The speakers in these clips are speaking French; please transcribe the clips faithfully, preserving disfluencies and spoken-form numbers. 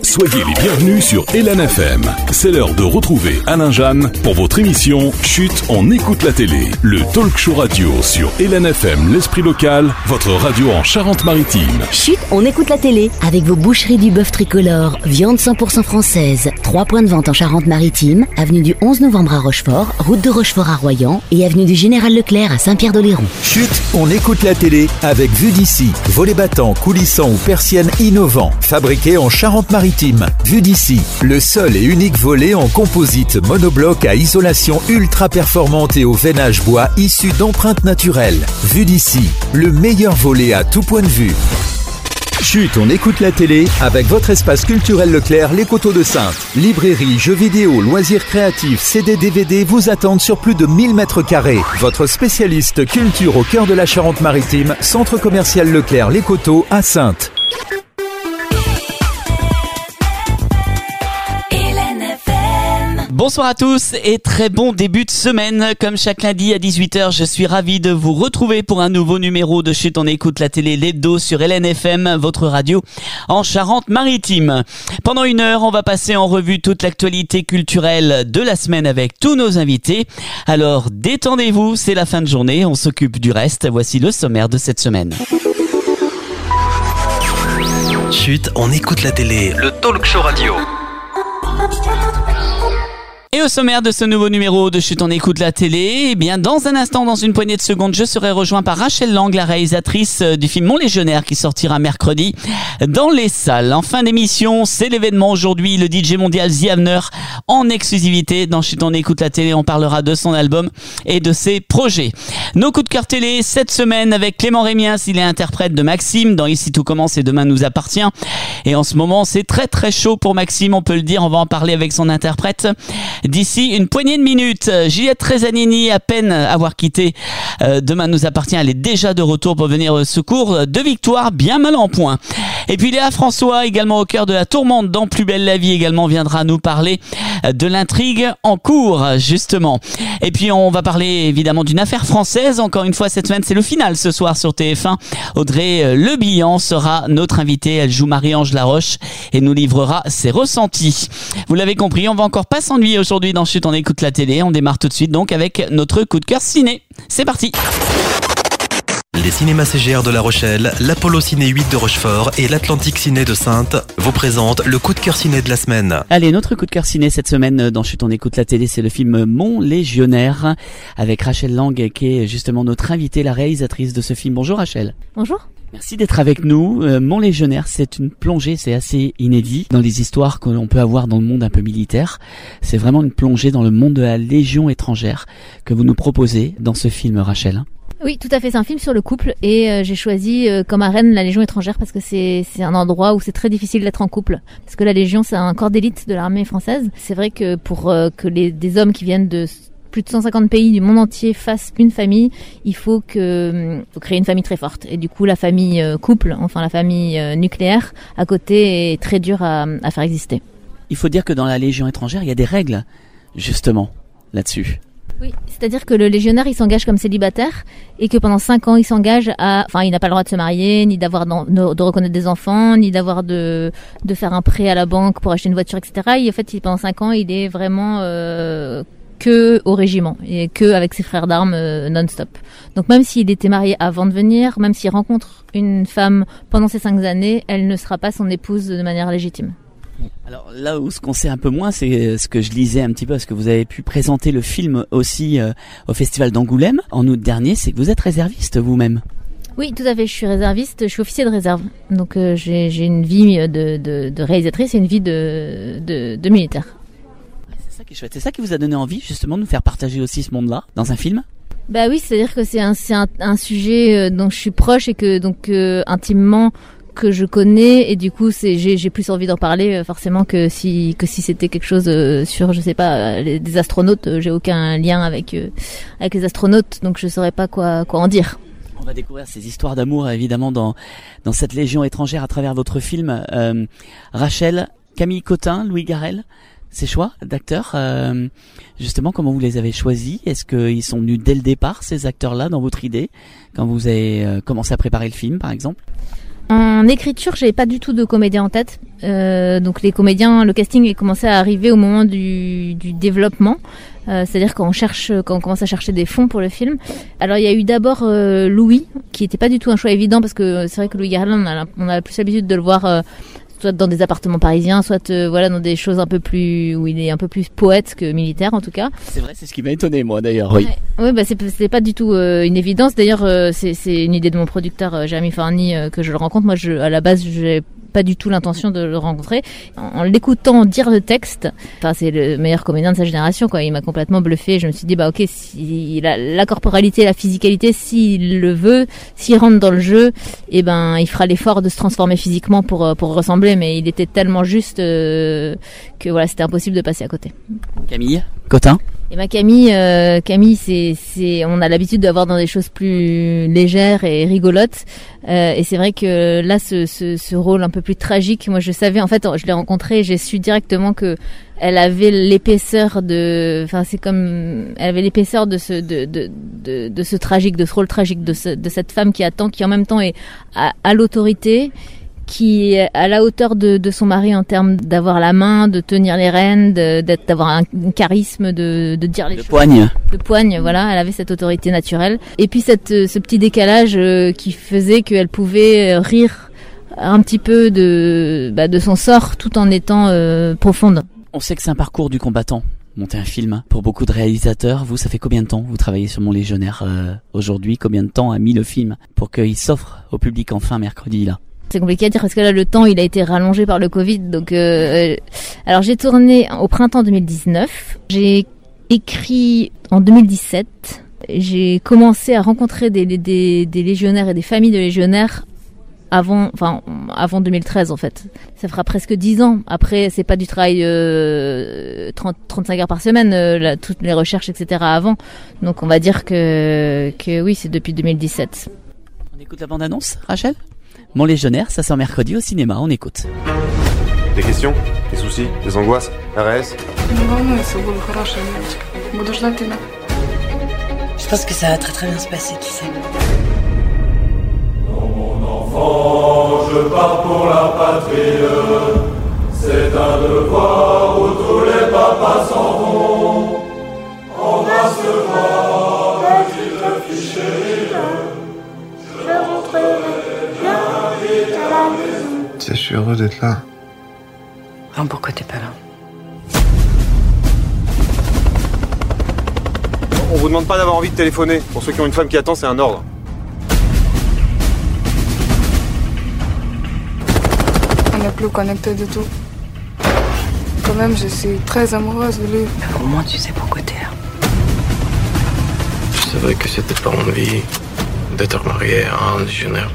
Soyez les bienvenus sur Hélène F M. C'est l'heure de retrouver Alain Jeanne pour votre émission Chut, on écoute la télé. Le talk show radio sur Hélène F M, l'esprit local, votre radio en Charente-Maritime. Chut, on écoute la télé avec vos boucheries du bœuf tricolore, viande cent pour cent française. Trois points de vente en Charente-Maritime, avenue du onze novembre à Rochefort, route de Rochefort à Royan et avenue du Général Leclerc à Saint-Pierre-d'Oléron. Chut, on écoute la télé avec Vue d'ici. Volets battants, coulissants ou persiennes innovants, fabriqués en Charente-Maritime. Vue d'ici, le seul et unique volet en composite monobloc à isolation ultra performante et au veinage bois issu d'empreintes naturelles. Vue d'ici, le meilleur volet à tout point de vue. Chut, on écoute la télé avec votre espace culturel Leclerc, les Coteaux de Saintes. Librairie, jeux vidéo, loisirs créatifs, C D, D V D vous attendent sur plus de mille mètres carrés. Votre spécialiste culture au cœur de la Charente-Maritime, centre commercial Leclerc, les Coteaux à Saintes. Bonsoir à tous et très bon début de semaine. Comme chaque lundi à dix-huit heures, je suis ravi de vous retrouver pour un nouveau numéro de Chut, on écoute la télé, l'hebdo sur Hélène F M, votre radio en Charente-Maritime. Pendant une heure, on va passer en revue toute l'actualité culturelle de la semaine avec tous nos invités. Alors détendez-vous, c'est la fin de journée, on s'occupe du reste. Voici le sommaire de cette semaine. Chut, on écoute la télé, le talk show radio. Et au sommaire de ce nouveau numéro de Chut, on écoute la télé, eh bien, dans un instant, dans une poignée de secondes, je serai rejoint par Rachel Lang, la réalisatrice du film Mon Légionnaire qui sortira mercredi dans les salles. En fin d'émission, c'est l'événement aujourd'hui, le D J mondial The Avner en exclusivité. Dans Chut, on écoute la télé, on parlera de son album et de ses projets. Nos coups de cœur télé cette semaine avec Clément Rémiens, il est interprète de Maxime dans Ici tout commence et demain nous appartient. Et en ce moment, c'est très très chaud pour Maxime, on peut le dire, on va en parler avec son interprète. D'ici une poignée de minutes, Juliette Tresanini, à peine avoir quitté euh, Demain nous appartient, elle est déjà de retour pour venir au secours de Victoire, bien mal en point. Et puis Léa François, également au cœur de la tourmente dans Plus belle la vie, également viendra nous parler de l'intrigue en cours, justement. Et puis on va parler évidemment d'une affaire française, encore une fois cette semaine, c'est le final ce soir sur T F un. Audrey Le Bihan sera notre invitée, elle joue Marie-Ange Laroche et nous livrera ses ressentis. Vous l'avez compris, on va encore pas s'ennuyer aujourd'hui. Aujourd'hui dans Chut, on écoute la télé. On démarre tout de suite donc avec notre coup de cœur ciné. C'est parti. Les cinémas C G R de La Rochelle, l'Apollo Ciné huit de Rochefort et l'Atlantique Ciné de Saintes vous présentent le coup de cœur ciné de la semaine. Allez, notre coup de cœur ciné cette semaine dans Chut, on écoute la télé, c'est le film Mon Légionnaire avec Rachel Lang qui est justement notre invitée, la réalisatrice de ce film. Bonjour Rachel. Bonjour. Merci d'être avec nous. Euh, Mon Légionnaire, c'est une plongée, c'est assez inédit dans les histoires que l'on peut avoir dans le monde un peu militaire. C'est vraiment une plongée dans le monde de la Légion étrangère que vous nous proposez dans ce film, Rachel. Oui, tout à fait, c'est un film sur le couple et euh, j'ai choisi euh, comme arène la Légion étrangère parce que c'est c'est un endroit où c'est très difficile d'être en couple. Parce que la Légion, c'est un corps d'élite de l'armée française. C'est vrai que pour euh, que les des hommes qui viennent de plus de cent cinquante pays du monde entier fassent une famille, il faut que faut créer une famille très forte. Et du coup, la famille euh, couple, enfin la famille euh, nucléaire, à côté est très dure à, à faire exister. Il faut dire que dans la Légion étrangère, il y a des règles, justement, là-dessus. Oui, c'est-à-dire que le légionnaire, il s'engage comme célibataire et que pendant cinq ans, il s'engage à, enfin, il n'a pas le droit de se marier, ni d'avoir de, de reconnaître des enfants, ni d'avoir de de faire un prêt à la banque pour acheter une voiture, et cetera. Et en fait, pendant cinq ans, il est vraiment euh, que au régiment et que avec ses frères d'armes euh, non-stop. Donc même s'il était marié avant de venir, même s'il rencontre une femme pendant ces cinq années, elle ne sera pas son épouse de manière légitime. Alors là où ce qu'on sait un peu moins, c'est ce que je lisais un petit peu, parce que vous avez pu présenter le film aussi euh, au Festival d'Angoulême en août dernier, c'est que vous êtes réserviste vous-même. Oui, tout à fait, je suis réserviste, je suis officier de réserve. Donc euh, j'ai, j'ai une vie de, de, de réalisatrice et une vie de, de, de militaire. C'est ça qui est chouette, c'est ça qui vous a donné envie justement de nous faire partager aussi ce monde-là dans un film ? Bah oui, c'est-à-dire que c'est un, c'est un, un sujet dont je suis proche et que donc euh, intimement que je connais et du coup c'est j'ai j'ai plus envie d'en parler euh, forcément que si que si c'était quelque chose euh, sur je sais pas les, des astronautes, euh, j'ai aucun lien avec euh, avec les astronautes donc je saurais pas quoi quoi en dire. On va découvrir ces histoires d'amour évidemment dans dans cette Légion étrangère à travers votre film. euh, Rachel, Camille Cotin, Louis Garrel, ces choix d'acteurs, euh, justement, comment vous les avez choisis? Est-ce qu'ils sont venus dès le départ, ces acteurs-là, dans votre idée, quand vous avez euh, commencé à préparer le film, par exemple? En écriture, j'avais pas du tout de comédien en tête. Euh, donc les comédiens, le casting est commencé à arriver au moment du, du développement. Euh, c'est-à-dire quand on cherche, quand on commence à chercher des fonds pour le film. Alors il y a eu d'abord euh, Louis, qui était pas du tout un choix évident parce que c'est vrai que Louis Garrel, on a, on a plus l'habitude de le voir euh, soit dans des appartements parisiens, soit euh, voilà dans des choses un peu plus où il est un peu plus poète que militaire en tout cas. C'est vrai, c'est ce qui m'a étonné moi d'ailleurs. Oui. Ouais, ouais bah c'est, c'est pas du tout euh, une évidence. D'ailleurs, euh, c'est, c'est une idée de mon producteur euh, Jérémy Farny euh, que je le rencontre. Moi, je, à la base, j'ai pas du tout l'intention de le rencontrer. En, en l'écoutant dire le texte, enfin c'est le meilleur comédien de sa génération quoi. Il m'a complètement bluffé. Je me suis dit bah ok, si il a la corporalité, la physicalité, s'il le veut, s'il rentre dans le jeu, et eh ben il fera l'effort de se transformer physiquement pour pour ressembler. Mais il était tellement juste euh, que voilà, c'était impossible de passer à côté. Camille Cotin. Et ma Camille, euh, Camille, c'est, c'est, on a l'habitude d'avoir dans des choses plus légères et rigolotes. Euh, et c'est vrai que là, ce, ce, ce rôle un peu plus tragique, moi, je savais, en fait, je l'ai rencontrée, j'ai su directement que elle avait l'épaisseur de, enfin, c'est comme, elle avait l'épaisseur de ce, de, de, de, de ce tragique, de ce rôle tragique, de ce, de cette femme qui attend, qui en même temps est à, à l'autorité, qui est à la hauteur de, de son mari en termes d'avoir la main, de tenir les rênes, de, d'être, d'avoir un, un charisme, de, de dire les de choses. Poigne. De poigne, voilà, elle avait cette autorité naturelle. Et puis cette, ce petit décalage euh, qui faisait qu'elle pouvait rire un petit peu de, bah, de son sort tout en étant euh, profonde. On sait que c'est un parcours du combattant. Monter un film pour beaucoup de réalisateurs. Vous, ça fait combien de temps vous travaillez sur Mon Légionnaire euh, aujourd'hui? Combien de temps a mis le film pour qu'il s'offre au public enfin mercredi là? C'est compliqué à dire parce que là le temps il a été rallongé par le Covid. Donc euh, alors j'ai tourné au printemps deux mille dix-neuf. J'ai écrit en deux mille dix-sept. J'ai commencé à rencontrer des, des, des légionnaires et des familles de légionnaires avant, enfin avant deux mille treize en fait. Ça fera presque dix ans. Après c'est pas du travail euh, trente, trente-cinq heures par semaine, euh, là, toutes les recherches et cetera avant. Donc on va dire que que oui c'est depuis deux mille dix-sept. On écoute la bande-annonce, Rachel? Mon Légionnaire, ça sort mercredi au cinéma, on écoute. Des questions? Des soucis? Des angoisses? R S? Je pense que ça va très très bien se passer, qui sait. Non, mon enfant, je pars pour la patrie. C'est un devoir où tous les papas s'en vont. Embrasse-moi, petite fille chérie. Je rentrerai bien vite à la maison. Je suis heureux d'être là. Alors pourquoi t'es pas là? On vous demande pas d'avoir envie de téléphoner. Pour ceux qui ont une femme qui attend, c'est un ordre. On n'est plus connectés du tout. Quand même, je suis très amoureuse de lui. Au moins, tu sais pourquoi t'es là. C'est vrai que c'était pas mon vie d'être marié à un légionnaire.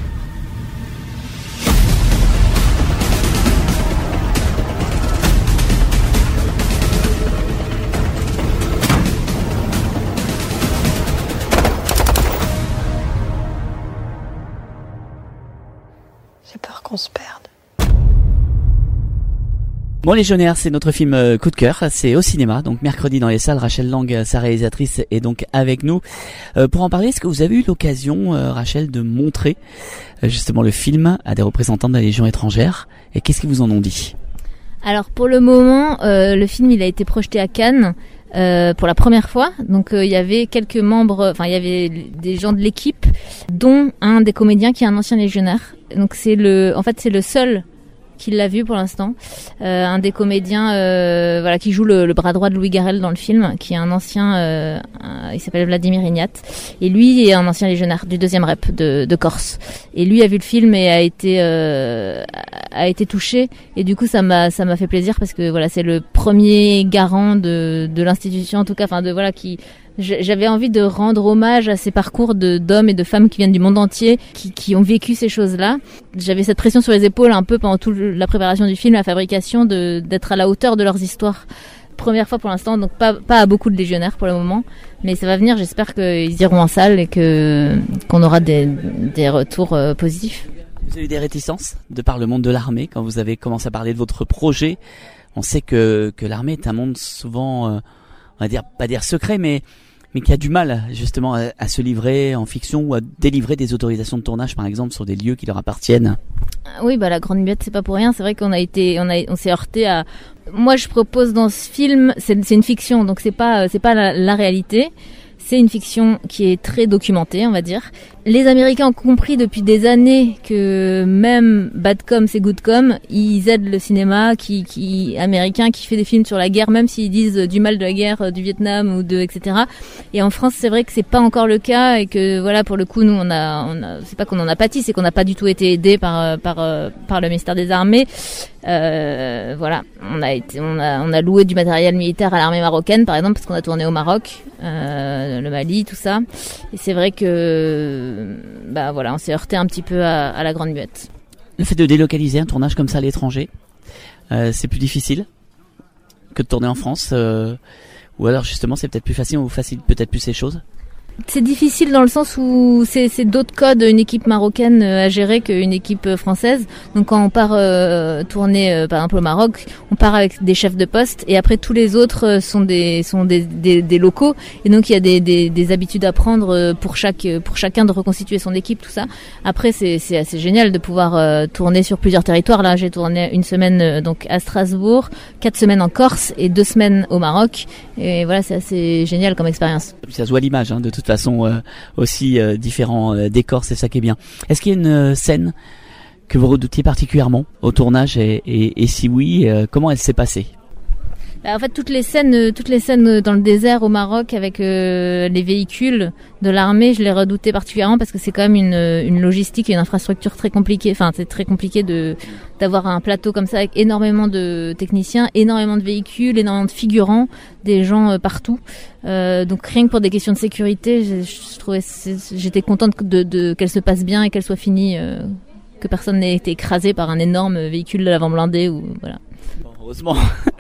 J'ai peur qu'on se perde. Mon Légionnaire, c'est notre film euh, coup de cœur, c'est au cinéma, donc mercredi dans les salles. Rachel Lang, sa réalisatrice, est donc avec nous. Euh, pour en parler, est-ce que vous avez eu l'occasion, euh, Rachel, de montrer euh, justement le film à des représentants de la Légion étrangère, et qu'est-ce qu'ils vous en ont dit? Alors pour le moment, euh, le film il a été projeté à Cannes euh, pour la première fois. Donc euh, il y avait quelques membres, enfin il y avait des gens de l'équipe, dont un des comédiens qui est un ancien légionnaire. Donc c'est le, en fait c'est le seul qui l'a vu pour l'instant, euh, un des comédiens euh, voilà qui joue le, le bras droit de Louis Garrel dans le film, qui est un ancien, euh, un, il s'appelle Vladimir Ignat, et lui est un ancien légionnaire du deuxième rep de, de Corse, et lui a vu le film et a été euh, a été touché, et du coup ça m'a ça m'a fait plaisir parce que voilà c'est le premier garant de de l'institution en tout cas, enfin de voilà qui j'avais envie de rendre hommage à ces parcours de, d'hommes et de femmes qui viennent du monde entier, qui, qui ont vécu ces choses-là. J'avais cette pression sur les épaules un peu pendant toute la préparation du film, la fabrication, de, d'être à la hauteur de leurs histoires. Première fois pour l'instant, donc pas, pas à beaucoup de légionnaires pour le moment, mais ça va venir, j'espère qu'ils iront en salle et que, qu'on aura des, des retours euh, positifs. Vous avez eu des réticences de par le monde de l'armée quand vous avez commencé à parler de votre projet? On sait que, que l'armée est un monde souvent, euh, on va dire, pas dire secret, mais mais qui a du mal justement à, à se livrer en fiction ou à délivrer des autorisations de tournage, par exemple, sur des lieux qui leur appartiennent. Oui, bah la Grande Muette, c'est pas pour rien. C'est vrai qu'on a été, on a, on s'est heurté à. Moi, je propose dans ce film, c'est, c'est une fiction, donc c'est pas, c'est pas la, la réalité. C'est une fiction qui est très documentée, on va dire. Les Américains ont compris depuis des années que même bad com c'est good com, ils aident le cinéma qui, qui américain qui fait des films sur la guerre, même s'ils disent du mal de la guerre du Vietnam ou de et cetera. Et en France, c'est vrai que c'est pas encore le cas et que voilà, pour le coup, nous on a, on a c'est pas qu'on en a pâti, c'est qu'on n'a pas du tout été aidé par par par le ministère des Armées. Euh, voilà, on a été, on a on a loué du matériel militaire à l'armée marocaine, par exemple, parce qu'on a tourné au Maroc, euh, le Mali, tout ça. Et c'est vrai que bah voilà, on s'est heurté un petit peu à, à la Grande Muette. Le fait de délocaliser un tournage comme ça à l'étranger, euh, c'est plus difficile que de tourner en France, euh, ou alors justement c'est peut-être plus facile, on vous facilite peut-être plus ces choses. C'est difficile dans le sens où c'est, c'est d'autres codes, une équipe marocaine à gérer qu'une équipe française. Donc quand on part euh, tourner euh, par exemple au Maroc, on part avec des chefs de poste et après tous les autres sont des sont des, des, des locaux et donc il y a des, des, des habitudes à prendre pour chaque pour chacun de reconstituer son équipe, tout ça. Après c'est c'est assez génial de pouvoir euh, tourner sur plusieurs territoires. Là j'ai tourné une semaine euh, donc à Strasbourg, quatre semaines en Corse et deux semaines au Maroc et voilà, c'est assez génial comme expérience. Ça se voit l'image hein, de toute façon euh, aussi euh, différents euh, décors, c'est ça qui est bien. Est-ce qu'il y a une euh, scène que vous redoutiez particulièrement au tournage et, et, et si oui, euh, comment elle s'est passée? En fait, toutes les scènes, toutes les scènes dans le désert au Maroc avec euh, les véhicules de l'armée, je les redoutais particulièrement parce que c'est quand même une, une logistique et une infrastructure très compliquée. Enfin, c'est très compliqué de d'avoir un plateau comme ça avec énormément de techniciens, énormément de véhicules, énormément de figurants, des gens euh, partout. Euh, donc rien que pour des questions de sécurité, je, je trouvais, j'étais contente de, de qu'elle se passe bien et qu'elle soit finie, euh, que personne n'ait été écrasé par un énorme véhicule de l'avant blindé ou voilà. Heureusement.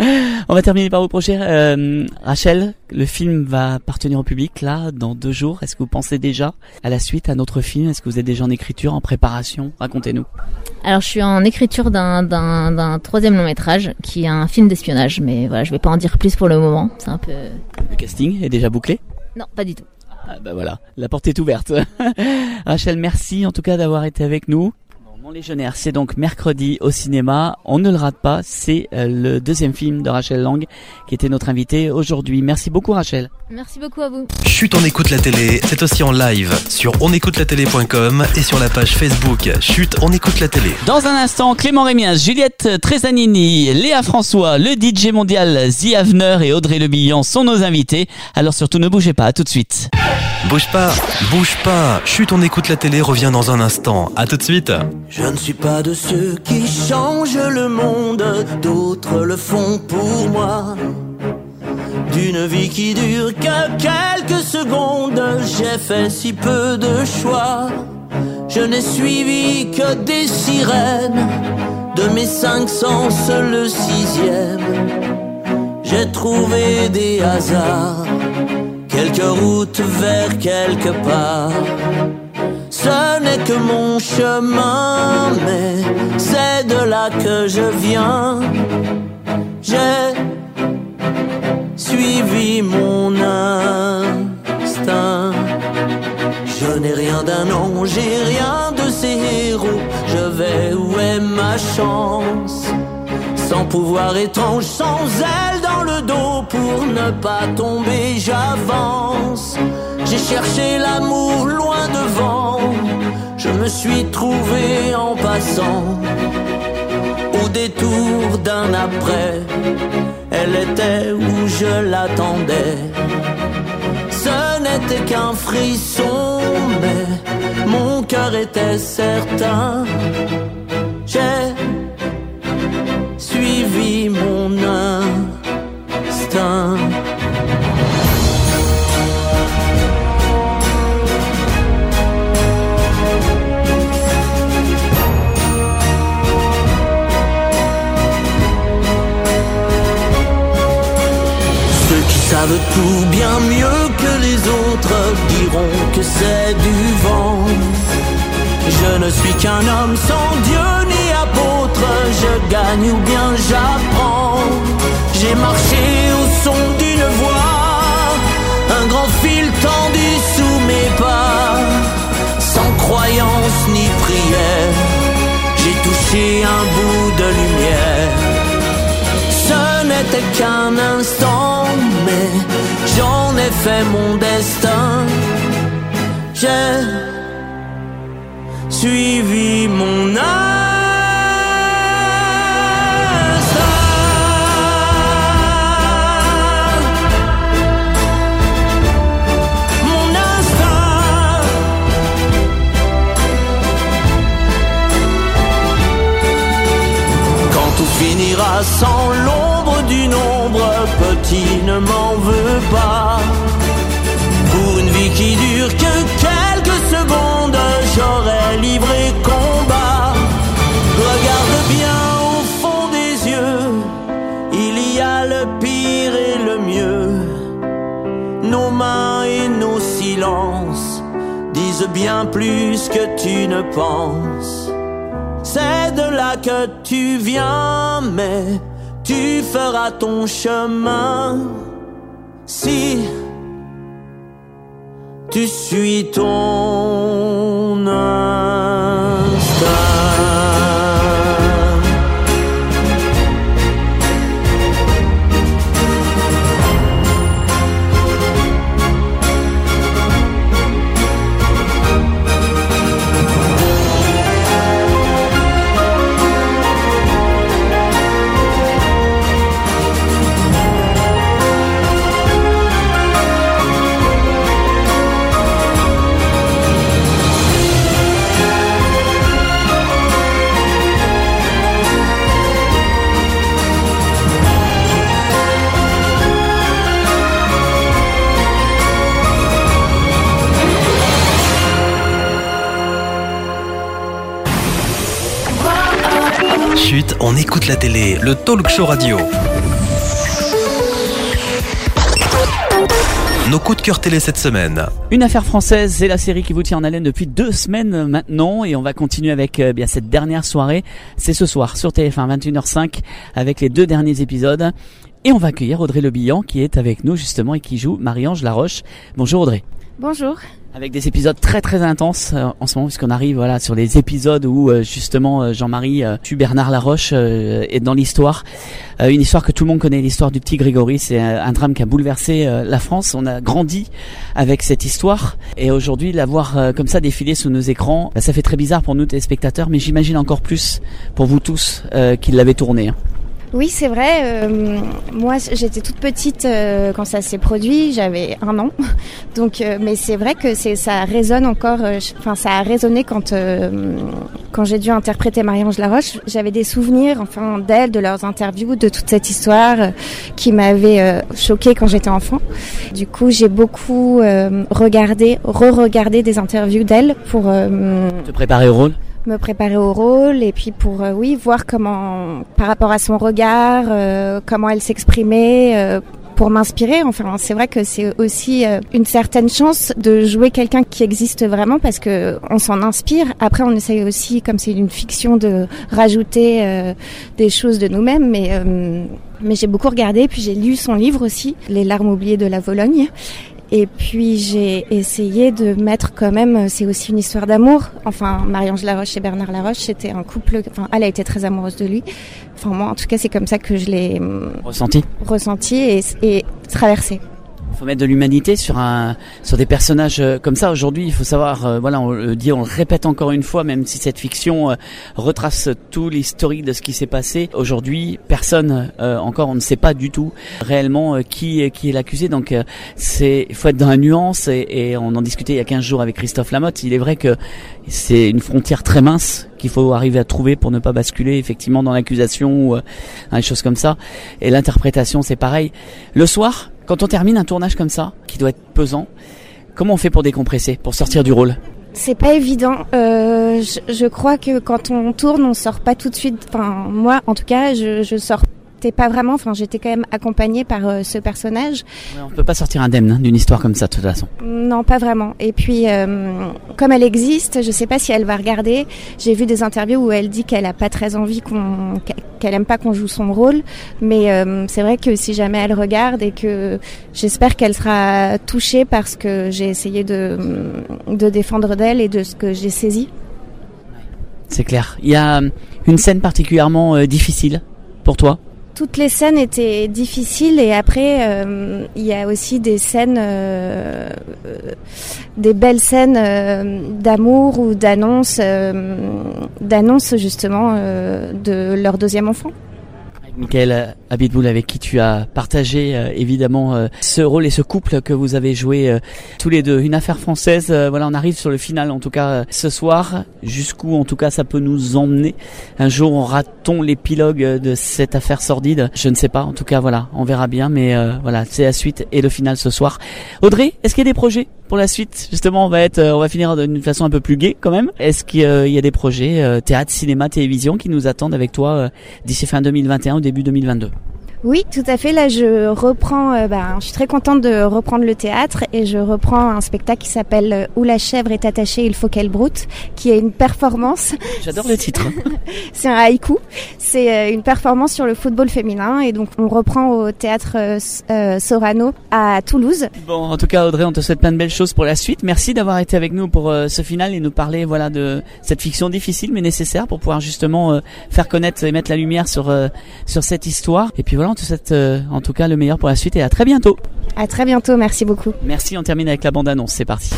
On va terminer par vous prochain. Euh, Rachel, le film va appartenir au public là dans deux jours. Est-ce que vous pensez déjà à la suite, à notre film? Est-ce que vous êtes déjà en écriture, en préparation? Racontez-nous. Alors je suis en écriture d'un, d'un, d'un troisième long métrage qui est un film d'espionnage, mais voilà, je vais pas en dire plus pour le moment. C'est un peu. Le casting est déjà bouclé? Non, pas du tout. Ah bah voilà, la porte est ouverte. Rachel, merci en tout cas d'avoir été avec nous. Mon Légionnaire, c'est donc mercredi au cinéma. On ne le rate pas, c'est euh, le deuxième film de Rachel Lang qui était notre invitée aujourd'hui. Merci beaucoup Rachel. Merci beaucoup à vous. Chut, on écoute la télé, c'est aussi en live sur on écoute la télé point com et sur la page Facebook Chut, on écoute la télé. Dans un instant, Clément Rémias, Juliette Tresanini, Léa François, le D J mondial The Avener et Audrey Le Bihan sont nos invités. Alors surtout ne bougez pas, à tout de suite. Bouge pas, bouge pas. Chut, on écoute la télé revient dans un instant. À tout de suite. Je ne suis pas de ceux qui changent le monde, d'autres le font pour moi. D'une vie qui dure que quelques secondes, j'ai fait si peu de choix. Je n'ai suivi que des sirènes, de mes cinq sens le sixième. J'ai trouvé des hasards, quelques routes vers quelque part. Ce n'est que mon chemin, mais c'est de là que je viens. J'ai suivi mon instinct. Je n'ai rien d'un ange, j'ai rien de ces héros. Je vais où est ma chance? Sans pouvoir étrange, sans aile dans le dos. Pour ne pas tomber, j'avance. J'ai cherché l'amour loin devant. Je me suis trouvé en passant. Au détour d'un après, elle était où je l'attendais. Ce n'était qu'un frisson, mais mon cœur était certain. J'ai suivi mon instinct. Ceux qui savent tout bien mieux que les autres diront que c'est du vent. Je ne suis qu'un homme sans Dieu ni apôtre. Je gagne ou bien j'apprends. J'ai marché au son d'une voix, un grand fil tendu sous mes pas, sans croyance ni prière, j'ai touché un bout de lumière. Ce n'était qu'un instant, mais j'en ai fait mon destin. J'ai suivi mon instinct. Mon instinct. Quand tout finira sans l'ombre d'une ombre, petit ne m'en veux pas. Pour une vie qui dure que quelques secondes, j'aurais livré combat. Regarde bien au fond des yeux, il y a le pire et le mieux. Nos mains et nos silences disent bien plus que tu ne penses. C'est de là que tu viens, mais tu feras ton chemin si tu suis ton instinct. Chut, on écoute la télé, le talk show radio. Nos coups de cœur télé cette semaine. Une affaire française, c'est la série qui vous tient en haleine depuis deux semaines maintenant et on va continuer avec euh, bien cette dernière soirée. C'est ce soir sur T F un, vingt et une heures cinq avec les deux derniers épisodes. Et on va accueillir Audrey Le Bihan qui est avec nous justement et qui joue Marie-Ange Laroche. Bonjour Audrey. Bonjour. Avec des épisodes très très intenses euh, en ce moment puisqu'on arrive voilà sur les épisodes où euh, justement euh, Jean-Marie euh, tue Bernard Laroche euh, est dans l'histoire. Euh, une histoire que tout le monde connaît, l'histoire du petit Grégory. C'est un, un drame qui a bouleversé euh, la France. On a grandi avec cette histoire et aujourd'hui la voir euh, comme ça défiler sous nos écrans, bah, ça fait très bizarre pour nous téléspectateurs, mais j'imagine encore plus pour vous tous euh, qui l'avez tourné. Hein. Oui, c'est vrai. Euh, moi, j'étais toute petite euh, quand ça s'est produit. J'avais un an. Donc, euh, mais c'est vrai que c'est, ça résonne encore. Enfin, euh, ça a résonné quand euh, quand j'ai dû interpréter Marie-Ange Laroche. J'avais des souvenirs, enfin, d'elle, de leurs interviews, de toute cette histoire euh, qui m'avait euh, choquée quand j'étais enfant. Du coup, j'ai beaucoup euh, regardé, re-regardé des interviews d'elle pour euh, te préparer au rôle. me préparer au rôle et puis pour euh, oui voir comment par rapport à son regard euh, comment elle s'exprimait euh, pour m'inspirer. Enfin, c'est vrai que c'est aussi euh, une certaine chance de jouer quelqu'un qui existe vraiment parce que on s'en inspire. Après, on essaye aussi, comme c'est une fiction, de rajouter euh, des choses de nous-mêmes, mais euh, mais j'ai beaucoup regardé. Puis j'ai lu son livre aussi, Les larmes oubliées de la Vologne. Et puis j'ai essayé de mettre quand même, c'est aussi une histoire d'amour. Enfin, Marie-Ange Laroche et Bernard Laroche, c'était un couple, enfin, elle a été très amoureuse de lui. Enfin, moi, en tout cas, c'est comme ça que je l'ai ressenti, ressenti et, et traversé. Il faut mettre de l'humanité sur un sur des personnages comme ça. Aujourd'hui, il faut savoir, euh, voilà, on le dit, on le répète encore une fois, même si cette fiction euh, retrace tout l'historique de ce qui s'est passé. Aujourd'hui, personne euh, encore, on ne sait pas du tout réellement euh, qui qui est l'accusé. Donc, euh, c'est il faut être dans la nuance et, et on en discutait il y a quinze jours avec Christophe Lamotte. Il est vrai que c'est une frontière très mince qu'il faut arriver à trouver pour ne pas basculer effectivement dans l'accusation ou euh, dans des choses comme ça. Et l'interprétation, c'est pareil. Le soir, quand on termine un tournage comme ça, qui doit être pesant, comment on fait pour décompresser, pour sortir du rôle ? C'est pas évident. Euh, je, je crois que quand on tourne, on sort pas tout de suite. Enfin, moi, en tout cas, je, je sors j'étais pas vraiment, enfin j'étais quand même accompagnée par euh, ce personnage. Ouais, on peut pas sortir indemne hein, d'une histoire comme ça de toute façon. Non, pas vraiment. Et puis euh, comme elle existe, je sais pas si elle va regarder. J'ai vu des interviews où elle dit qu'elle a pas très envie qu'on, qu'elle aime pas qu'on joue son rôle, mais euh, c'est vrai que si jamais elle regarde et que j'espère qu'elle sera touchée par ce que j'ai essayé de de défendre d'elle et de ce que j'ai saisi. C'est clair. Il y a une scène particulièrement euh, difficile pour toi? Toutes les scènes étaient difficiles et après euh, il y a aussi des scènes, euh, euh, des belles scènes euh, d'amour ou d'annonce, euh, d'annonce justement euh, de leur deuxième enfant. Mickaël Abitboul, avec qui tu as partagé euh, évidemment euh, ce rôle et ce couple que vous avez joué euh, tous les deux. Une affaire française, euh, voilà, on arrive sur le final en tout cas euh, ce soir. Jusqu'où en tout cas ça peut nous emmener? Un jour aura-t-on l'épilogue de cette affaire sordide? Je ne sais pas, en tout cas voilà, on verra bien, mais euh, voilà, c'est la suite et le final ce soir. Audrey, est-ce qu'il y a des projets pour la suite? Justement, on va être, euh, on va finir d'une façon un peu plus gaie quand même. Est-ce qu'il euh, y a des projets euh, théâtre, cinéma, télévision qui nous attendent avec toi euh, d'ici fin deux mille vingt et un ou début deux mille vingt-deux? Oui, tout à fait. Là, je reprends. Euh, ben, je suis très contente de reprendre le théâtre et je reprends un spectacle qui s'appelle euh, Où la chèvre est attachée, il faut qu'elle broute, qui est une performance. J'adore le titre. C'est un haïku. C'est euh, une performance sur le football féminin et donc on reprend au théâtre euh, euh, Sorano à Toulouse. Bon, en tout cas, Audrey, on te souhaite plein de belles choses pour la suite. Merci d'avoir été avec nous pour euh, ce final et nous parler, voilà, de cette fiction difficile mais nécessaire pour pouvoir justement euh, faire connaître et mettre la lumière sur euh, sur cette histoire. Et puis voilà. On te souhaite euh, en tout cas le meilleur pour la suite et à très bientôt. À très bientôt, merci beaucoup. Merci, on termine avec la bande-annonce, c'est parti.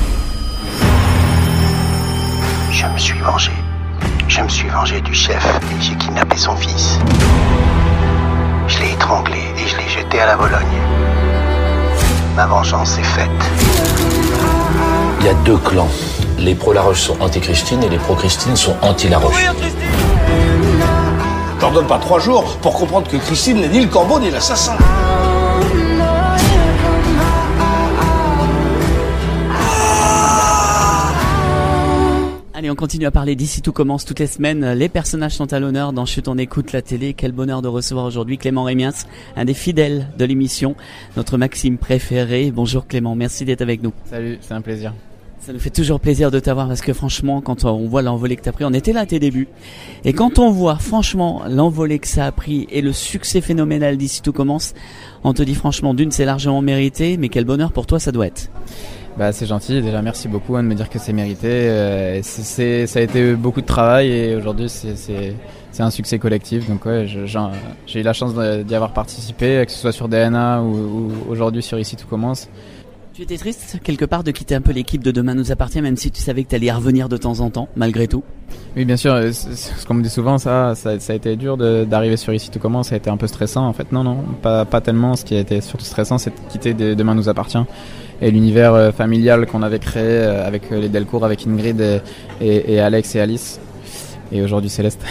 Je me suis vengé. Je me suis vengé du chef et j'ai kidnappé son fils. Je l'ai étranglé et je l'ai jeté à la Vologne. Ma vengeance est faite. Il y a deux clans. Les pro-Laroche sont anti-Christine et les pro-Christine sont anti-Laroche. Je leur donne pas trois jours pour comprendre que Christine n'est ni le corbeau ni l'assassin. Allez, on continue à parler d'ici tout commence toutes les semaines. Les personnages sont à l'honneur dans Chut, on écoute la télé. Quel bonheur de recevoir aujourd'hui Clément Rémiens, un des fidèles de l'émission, notre Maxime préféré. Bonjour Clément, merci d'être avec nous. Salut, c'est un plaisir. Ça nous fait toujours plaisir de t'avoir parce que franchement, quand on voit l'envolée que t'as pris, on était là à tes débuts. Et quand on voit franchement l'envolée que ça a pris et le succès phénoménal d'ici tout commence, on te dit franchement, d'une, c'est largement mérité, mais quel bonheur pour toi ça doit être. Bah c'est gentil, déjà merci beaucoup hein, de me dire que c'est mérité. Euh, c'est, c'est, ça a été beaucoup de travail et aujourd'hui c'est, c'est, c'est un succès collectif. Donc ouais, je, j'ai eu la chance d'y avoir participé, que ce soit sur D N A ou, ou aujourd'hui sur Ici tout commence. Tu étais triste quelque part de quitter un peu l'équipe de Demain nous appartient, même si tu savais que tu allais y revenir de temps en temps, malgré tout? Oui, bien sûr. Ce qu'on me dit souvent, ça, ça, ça a été dur de, d'arriver sur Ici tout commence. Ça a été un peu stressant. En fait, non, non, pas, pas tellement. Ce qui a été surtout stressant, c'est de quitter Demain nous appartient et l'univers familial qu'on avait créé avec les Delcourt, avec Ingrid et, et, et Alex et Alice, et aujourd'hui Céleste.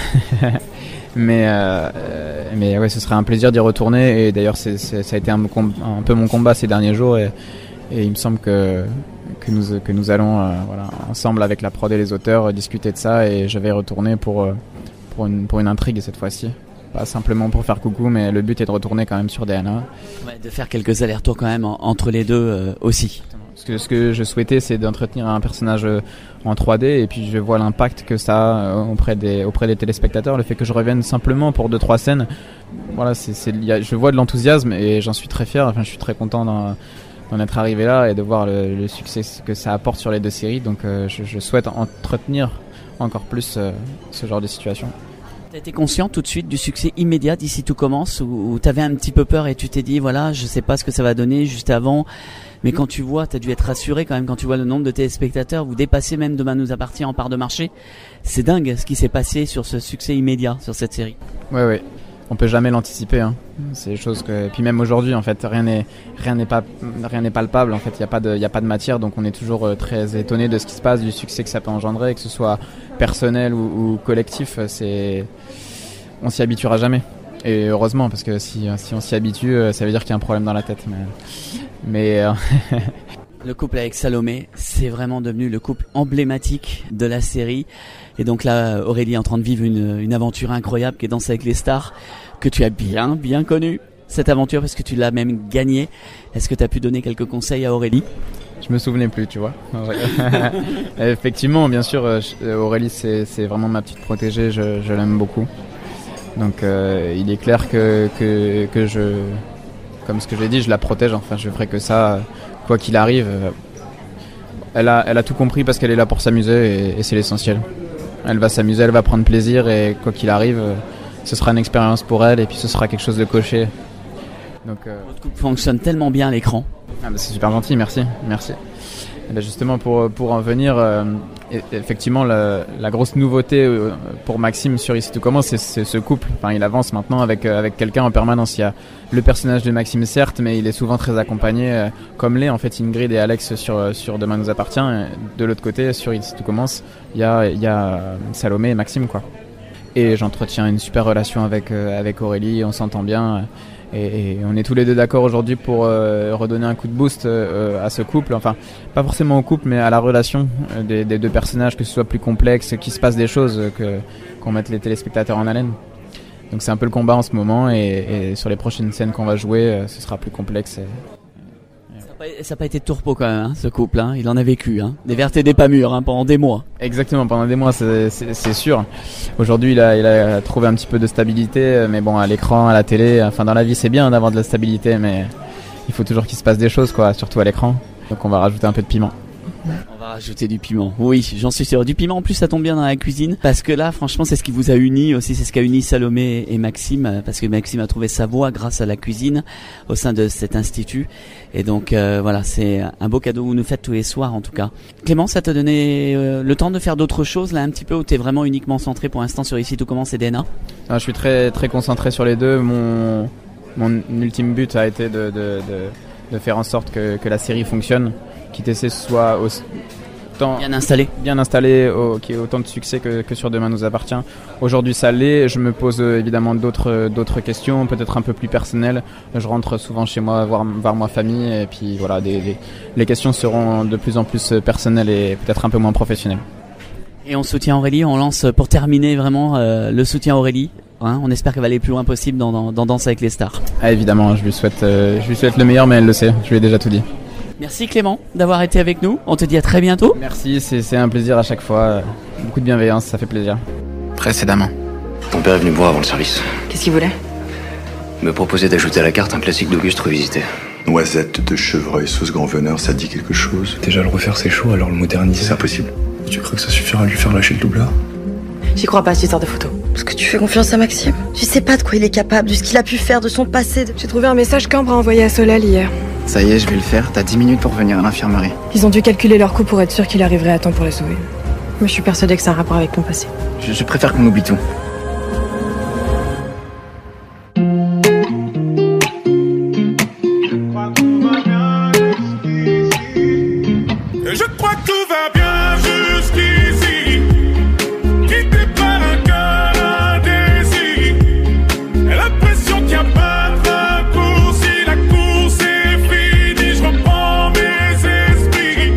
Mais, euh, mais ouais, ce serait un plaisir d'y retourner. Et d'ailleurs, c'est, c'est, ça a été un, un peu mon combat ces derniers jours. Et, Et il me semble que, que, nous, que nous allons euh, voilà, ensemble avec la prod et les auteurs euh, discuter de ça et je vais retourner pour, euh, pour, une, pour une intrigue cette fois-ci. Pas simplement pour faire coucou, mais le but est de retourner quand même sur D N A. Ouais, de faire quelques allers-retours quand même en, entre les deux euh, aussi. Ce que, ce que je souhaitais, c'est d'entretenir un personnage en trois D et puis je vois l'impact que ça a auprès des, auprès des téléspectateurs. Le fait que je revienne simplement pour deux trois scènes, voilà, c'est, c'est, y a, je vois de l'enthousiasme et j'en suis très fier. Enfin, je suis très content d'en, d'en être arrivé là et de voir le, le succès que ça apporte sur les deux séries. Donc euh, je, je souhaite entretenir encore plus euh, ce genre de situation. T'as été conscient tout de suite du succès immédiat d'Ici tout commence, ou, ou t'avais un petit peu peur et tu t'es dit voilà, je sais pas ce que ça va donner juste avant, mais quand tu vois, t'as dû être rassuré quand même quand tu vois le nombre de téléspectateurs, vous dépassez même Demain nous appartient en part de marché. C'est dingue ce qui s'est passé sur ce succès immédiat sur cette série. Ouais ouais. On peut jamais l'anticiper, hein. C'est des choses que, puis même aujourd'hui, en fait, rien n'est, rien n'est pas, rien n'est palpable. En fait, il y a pas de, il y a pas de matière, donc on est toujours très étonné de ce qui se passe, du succès que ça peut engendrer, que ce soit personnel ou, ou collectif. C'est, on s'y habituera jamais. Et heureusement, parce que si, si on s'y habitue, ça veut dire qu'il y a un problème dans la tête. Mais, mais Le couple avec Salomé, c'est vraiment devenu le couple emblématique de la série. Et donc là, Aurélie est en train de vivre une, une aventure incroyable qui est Danse avec les stars, que tu as bien, bien connue, cette aventure, parce que tu l'as même gagnée. Est-ce que tu as pu donner quelques conseils à Aurélie ? Je me souvenais plus, tu vois. Effectivement, bien sûr, Aurélie, c'est, c'est vraiment ma petite protégée, je, je l'aime beaucoup. Donc euh, il est clair que, que, que je, comme ce que j'ai dit, je la protège, enfin je ferai que ça, quoi qu'il arrive. Elle a, elle a tout compris parce qu'elle est là pour s'amuser et, et c'est l'essentiel. Elle va s'amuser, elle va prendre plaisir et quoi qu'il arrive, ce sera une expérience pour elle et puis ce sera quelque chose de coché. Donc, euh... Votre couple fonctionne tellement bien à l'écran. Ah bah c'est super gentil, merci, merci. Et ben justement pour, pour en venir, euh, effectivement la, la grosse nouveauté euh, pour Maxime sur Ici Tout Commence, c'est, c'est ce couple. Enfin, il avance maintenant avec, euh, avec quelqu'un en permanence. Il y a le personnage de Maxime certes, mais il est souvent très accompagné, euh, comme l'est en fait Ingrid et Alex sur, sur Demain nous appartient. Et de l'autre côté, sur Ici Tout Commence, il y a, il y a Salomé et Maxime quoi. Et j'entretiens une super relation avec, euh, avec Aurélie, on s'entend bien. Euh, Et, et on est tous les deux d'accord aujourd'hui pour euh, redonner un coup de boost euh, à ce couple, enfin pas forcément au couple mais à la relation euh, des, des deux personnages, que ce soit plus complexe, qu'il se passe des choses, que, qu'on mette les téléspectateurs en haleine. Donc c'est un peu le combat en ce moment et, et sur les prochaines scènes qu'on va jouer, euh, ce sera plus complexe. Et, Ça n'a pas été de tourpeau quand même, hein, ce couple. Hein. Il en a vécu, hein. Des vertes et des pas mûres hein, pendant des mois. Exactement, pendant des mois, c'est, c'est, c'est sûr. Aujourd'hui, il a, il a trouvé un petit peu de stabilité, mais bon, à l'écran, à la télé, enfin dans la vie, c'est bien d'avoir de la stabilité, mais il faut toujours qu'il se passe des choses, quoi, surtout à l'écran. Donc on va rajouter un peu de piment. On va rajouter du piment. Oui, j'en suis sûr. Du piment, en plus, ça tombe bien dans la cuisine. Parce que là, franchement, c'est ce qui vous a uni aussi. C'est ce qui a uni Salomé et Maxime. Parce que Maxime a trouvé sa voie grâce à la cuisine au sein de cet institut. Et donc, euh, voilà, c'est un beau cadeau que vous nous faites tous les soirs, en tout cas. Clément, ça t'a donné euh, le temps de faire d'autres choses, là, un petit peu, où t'es vraiment uniquement centré pour l'instant sur Ici Tout Commence et D N A ? Ah, je suis très, très concentré sur les deux. Mon, mon ultime but a été de, de, de, de faire en sorte que, que la série fonctionne. Qui T C soit autant bien installé, bien installé, au, qui ait autant de succès que, que sur Demain nous appartient. Aujourd'hui, ça l'est. Je me pose euh, évidemment d'autres d'autres questions, peut-être un peu plus personnelles. Je rentre souvent chez moi voir voir ma famille et puis voilà, des, des, les questions seront de plus en plus personnelles et peut-être un peu moins professionnelles. Et on soutient Aurélie. On lance pour terminer vraiment euh, le soutien à Aurélie. Hein, on espère qu'elle va aller le plus loin possible dans, dans, dans Danse avec les stars. Ah, évidemment, je lui souhaite euh, je lui souhaite le meilleur, mais elle le sait. Je lui ai déjà tout dit. Merci Clément d'avoir été avec nous. On te dit à très bientôt. Merci, c'est, c'est un plaisir à chaque fois. Beaucoup de bienveillance, ça fait plaisir. Précédemment. Ton père est venu me voir avant le service. Qu'est-ce qu'il voulait ? Me proposer d'ajouter à la carte un classique d'Auguste revisité. Noisette de chevreuil sauce grand veneur, ça dit quelque chose? Déjà le refaire c'est chaud, alors le moderniser c'est impossible. Tu crois que ça suffira à lui faire lâcher le doublard? J'y crois pas, cette histoire de photo. Parce que tu fais confiance à Maxime. Tu sais pas de quoi il est capable, de ce qu'il a pu faire, de son passé. De... J'ai trouvé un message qu'Ambre a envoyé à Solal hier. Ça y est, je vais le faire. T'as dix minutes pour venir à l'infirmerie. Ils ont dû calculer leur coût pour être sûr qu'il arriverait à temps pour la sauver. Moi, je suis persuadée que c'est un rapport avec ton passé. Je, je préfère qu'on oublie tout. Je crois que tout va bien jusqu'ici. Quitté par un cœur indécis. Et l'impression qu'il n'y a pas de raccourci. La course est finie, je reprends mes esprits.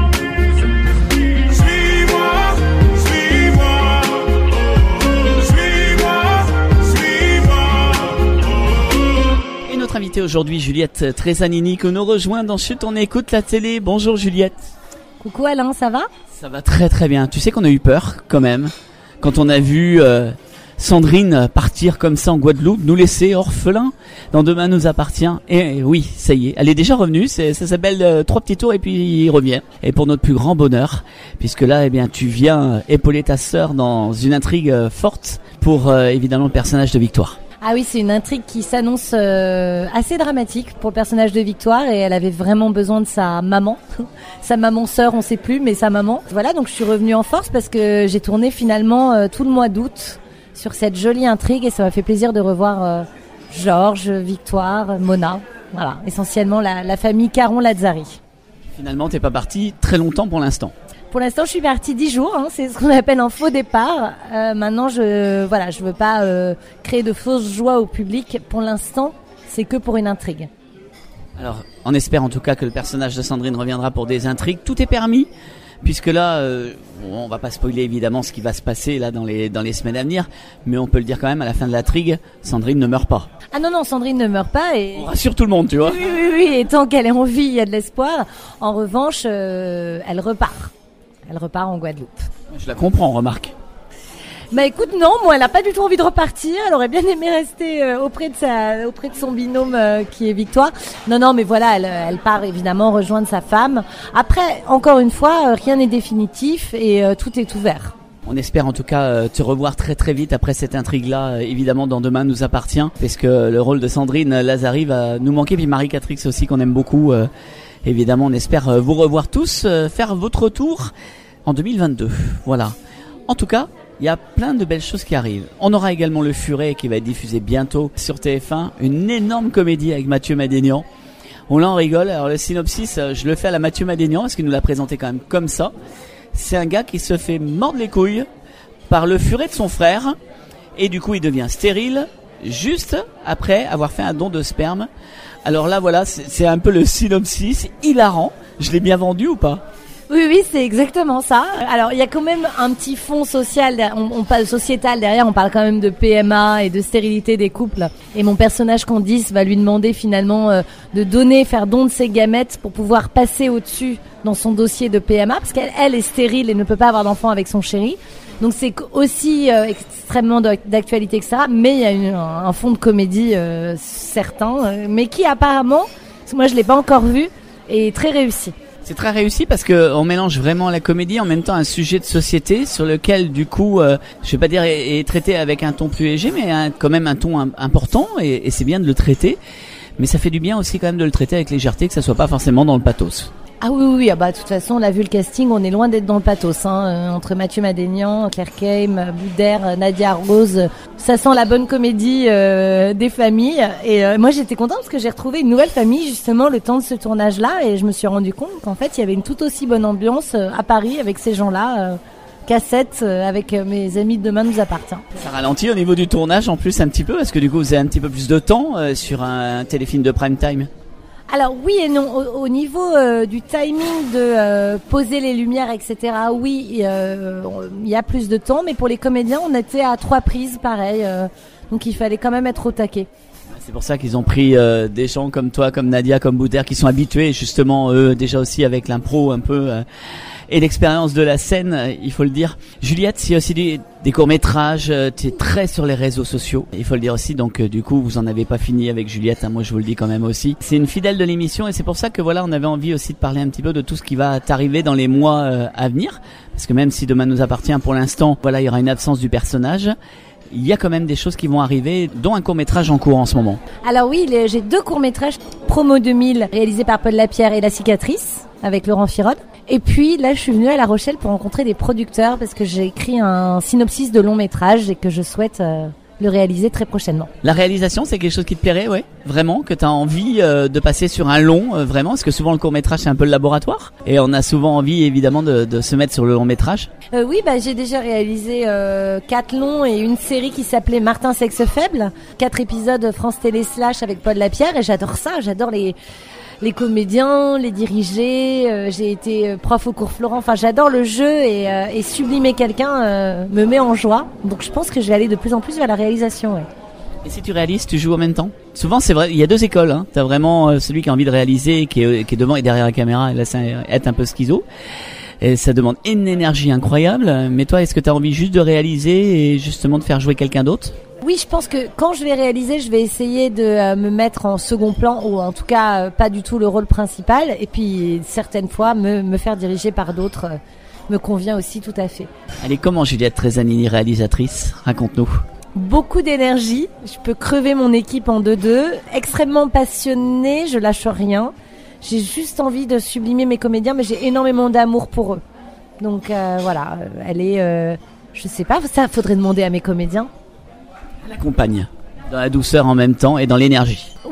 Suis-moi, suis-moi. Suis-moi, suis-moi. Et notre invitée aujourd'hui, Juliette Tresanini, que nous rejoint dans Chut, on écoute la télé. Bonjour Juliette. Coucou Alain, ça va ? Ça va très très bien. Tu sais qu'on a eu peur quand même quand on a vu euh, Sandrine partir comme ça en Guadeloupe, nous laisser orphelins dans Demain nous appartient. Et oui, ça y est, elle est déjà revenue. C'est, ça s'appelle euh, Trois petits tours et puis il revient. Et pour notre plus grand bonheur, puisque là, eh bien, tu viens épauler ta sœur dans une intrigue euh, forte pour euh, évidemment le personnage de Victoire. Ah oui, c'est une intrigue qui s'annonce euh, assez dramatique pour le personnage de Victoire et elle avait vraiment besoin de sa maman, sa maman-sœur, on sait plus, mais sa maman. Voilà, donc je suis revenue en force parce que j'ai tourné finalement euh, tout le mois d'août sur cette jolie intrigue et ça m'a fait plaisir de revoir euh, Georges, Victoire, Mona, voilà, essentiellement la, la famille Caron-Lazzari. Finalement, t'es pas partie très longtemps pour l'instant. Pour l'instant, je suis partie dix jours. Hein, c'est ce qu'on appelle un faux départ. Euh, maintenant, je voilà, je veux pas euh, créer de fausses joies au public. Pour l'instant, c'est que pour une intrigue. Alors, on espère en tout cas que le personnage de Sandrine reviendra pour des intrigues. Tout est permis, puisque là, euh, on va pas spoiler évidemment ce qui va se passer là dans les dans les semaines à venir, mais on peut le dire quand même, à la fin de l'intrigue, Sandrine ne meurt pas. Ah non, non, Sandrine ne meurt pas et... On rassure tout le monde, tu vois. Oui, oui, oui, et tant qu'elle est en vie, il y a de l'espoir. En revanche, euh, elle repart. Elle repart en Guadeloupe. Je la comprends, remarque. Bah écoute, non, moi elle a pas du tout envie de repartir, elle aurait bien aimé rester euh, auprès de sa, auprès de son binôme euh, qui est Victoire. Non, non, mais voilà, elle, elle part évidemment rejoindre sa femme. Après, encore une fois, euh, rien n'est définitif et euh, tout est ouvert. On espère en tout cas euh, te revoir très très vite après cette intrigue-là, euh, évidemment dans Demain nous appartient, parce que le rôle de Sandrine Lazari va nous manquer, puis Marie Catrix aussi qu'on aime beaucoup. Euh, évidemment, on espère euh, vous revoir tous, euh, faire votre retour en deux mille vingt-deux. Voilà. En tout cas, il y a plein de belles choses qui arrivent. On aura également Le Furet qui va être diffusé bientôt sur T F un. Une énorme comédie avec Mathieu Madénian. On l'en rigole. Alors le synopsis, je le fais à la Mathieu Madénian parce qu'il nous l'a présenté quand même comme ça. C'est un gars qui se fait mordre les couilles par le furet de son frère. Et du coup, il devient stérile juste après avoir fait un don de sperme. Alors là, voilà, c'est, c'est un peu le synopsis hilarant. Je l'ai bien vendu ou pas ? Oui, oui, c'est exactement ça. Alors, il y a quand même un petit fond social, on, on parle sociétal derrière, on parle quand même de P M A et de stérilité des couples. Et mon personnage Candice va lui demander finalement euh, de donner, faire don de ses gamètes pour pouvoir passer au-dessus dans son dossier de P M A, parce qu'elle elle est stérile et ne peut pas avoir d'enfant avec son chéri. Donc c'est aussi euh, extrêmement d'actualité, et cetera. Mais il y a une, un fond de comédie euh, certain, euh, mais qui apparemment, parce que moi je l'ai pas encore vu, est très réussi. C'est très réussi parce que on mélange vraiment la comédie en même temps un sujet de société sur lequel du coup, euh, je vais pas dire est, est traité avec un ton plus léger, mais un, quand même un ton un, important et, et c'est bien de le traiter. Mais ça fait du bien aussi quand même de le traiter avec légèreté, que ça soit pas forcément dans le pathos. Ah oui, oui, ah bah, de toute façon, on a vu le casting, on est loin d'être dans le pathos, hein, euh, entre Mathieu Madénian, Claire Keim, Boudère, Nadia Rose, ça sent la bonne comédie euh, des familles, et euh, moi j'étais contente parce que j'ai retrouvé une nouvelle famille justement le temps de ce tournage-là, et je me suis rendu compte qu'en fait il y avait une tout aussi bonne ambiance euh, à Paris avec ces gens-là, euh, cassette euh, avec euh, mes amis de Demain nous appartient. Ça ralentit au niveau du tournage en plus un petit peu, parce que du coup vous avez un petit peu plus de temps euh, sur un, un téléfilm de prime time. Alors oui et non, au, au niveau euh, du timing de euh, poser les lumières, et cetera, oui, il euh, y a plus de temps, mais pour les comédiens, on était à trois prises, pareil, euh, donc il fallait quand même être au taquet. C'est pour ça qu'ils ont pris euh, des gens comme toi, comme Nadia, comme Boudère, qui sont habitués justement, eux, déjà aussi avec l'impro un peu... Euh, et l'expérience de la scène, il faut le dire. Juliette, il y a aussi des, des courts-métrages, tu es très sur les réseaux sociaux, il faut le dire aussi, donc euh, du coup vous en avez pas fini avec Juliette, hein, moi je vous le dis quand même aussi. C'est une fidèle de l'émission et c'est pour ça que voilà, on avait envie aussi de parler un petit peu de tout ce qui va t'arriver dans les mois euh, à venir, parce que même si Demain nous appartient pour l'instant, voilà, il y aura une absence du personnage. Il y a quand même des choses qui vont arriver, dont un court-métrage en cours en ce moment. Alors oui, les, j'ai deux courts-métrages, Promo deux mille, réalisé par Paul Lapierre et La Cicatrice, avec Laurent Firode. Et puis là, je suis venue à La Rochelle pour rencontrer des producteurs, parce que j'ai écrit un synopsis de long-métrage et que je souhaite euh, le réaliser très prochainement. La réalisation, c'est quelque chose qui te plairait, ouais, vraiment, que tu as envie euh, de passer sur un long, euh, vraiment, parce que souvent le court-métrage, c'est un peu le laboratoire, et on a souvent envie, évidemment, de, de se mettre sur le long-métrage. Euh, oui, bah j'ai déjà réalisé euh, quatre longs et une série qui s'appelait Martin Sexe Faible, quatre épisodes France Télé Slash avec Paul Lapierre, et j'adore ça, j'adore les les comédiens, les diriger, euh, j'ai été prof au cours Florent, enfin j'adore le jeu et, euh, et sublimer quelqu'un euh, me met en joie, donc je pense que je vais aller de plus en plus vers la réalisation, ouais. Et si tu réalises, tu joues en même temps? Souvent, c'est vrai, il y a deux écoles, hein. T'as vraiment euh, celui qui a envie de réaliser, qui est, qui est devant et derrière la caméra, et là c'est être un peu schizo. Et ça demande une énergie incroyable. Mais toi, est-ce que tu as envie juste de réaliser et justement de faire jouer quelqu'un d'autre? Oui, je pense que quand je vais réaliser, je vais essayer de euh, me mettre en second plan, ou en tout cas euh, pas du tout le rôle principal. Et puis certaines fois, me, me faire diriger par d'autres euh, me convient aussi tout à fait. Allez, comment Juliette Trezanini, réalisatrice? Raconte-nous. Beaucoup d'énergie, je peux crever mon équipe en deux-deux, extrêmement passionnée, je lâche rien. J'ai juste envie de sublimer mes comédiens, mais j'ai énormément d'amour pour eux. Donc euh, voilà, elle est, euh, je sais pas, ça faudrait demander à mes comédiens. Elle accompagne, dans la douceur en même temps et dans l'énergie.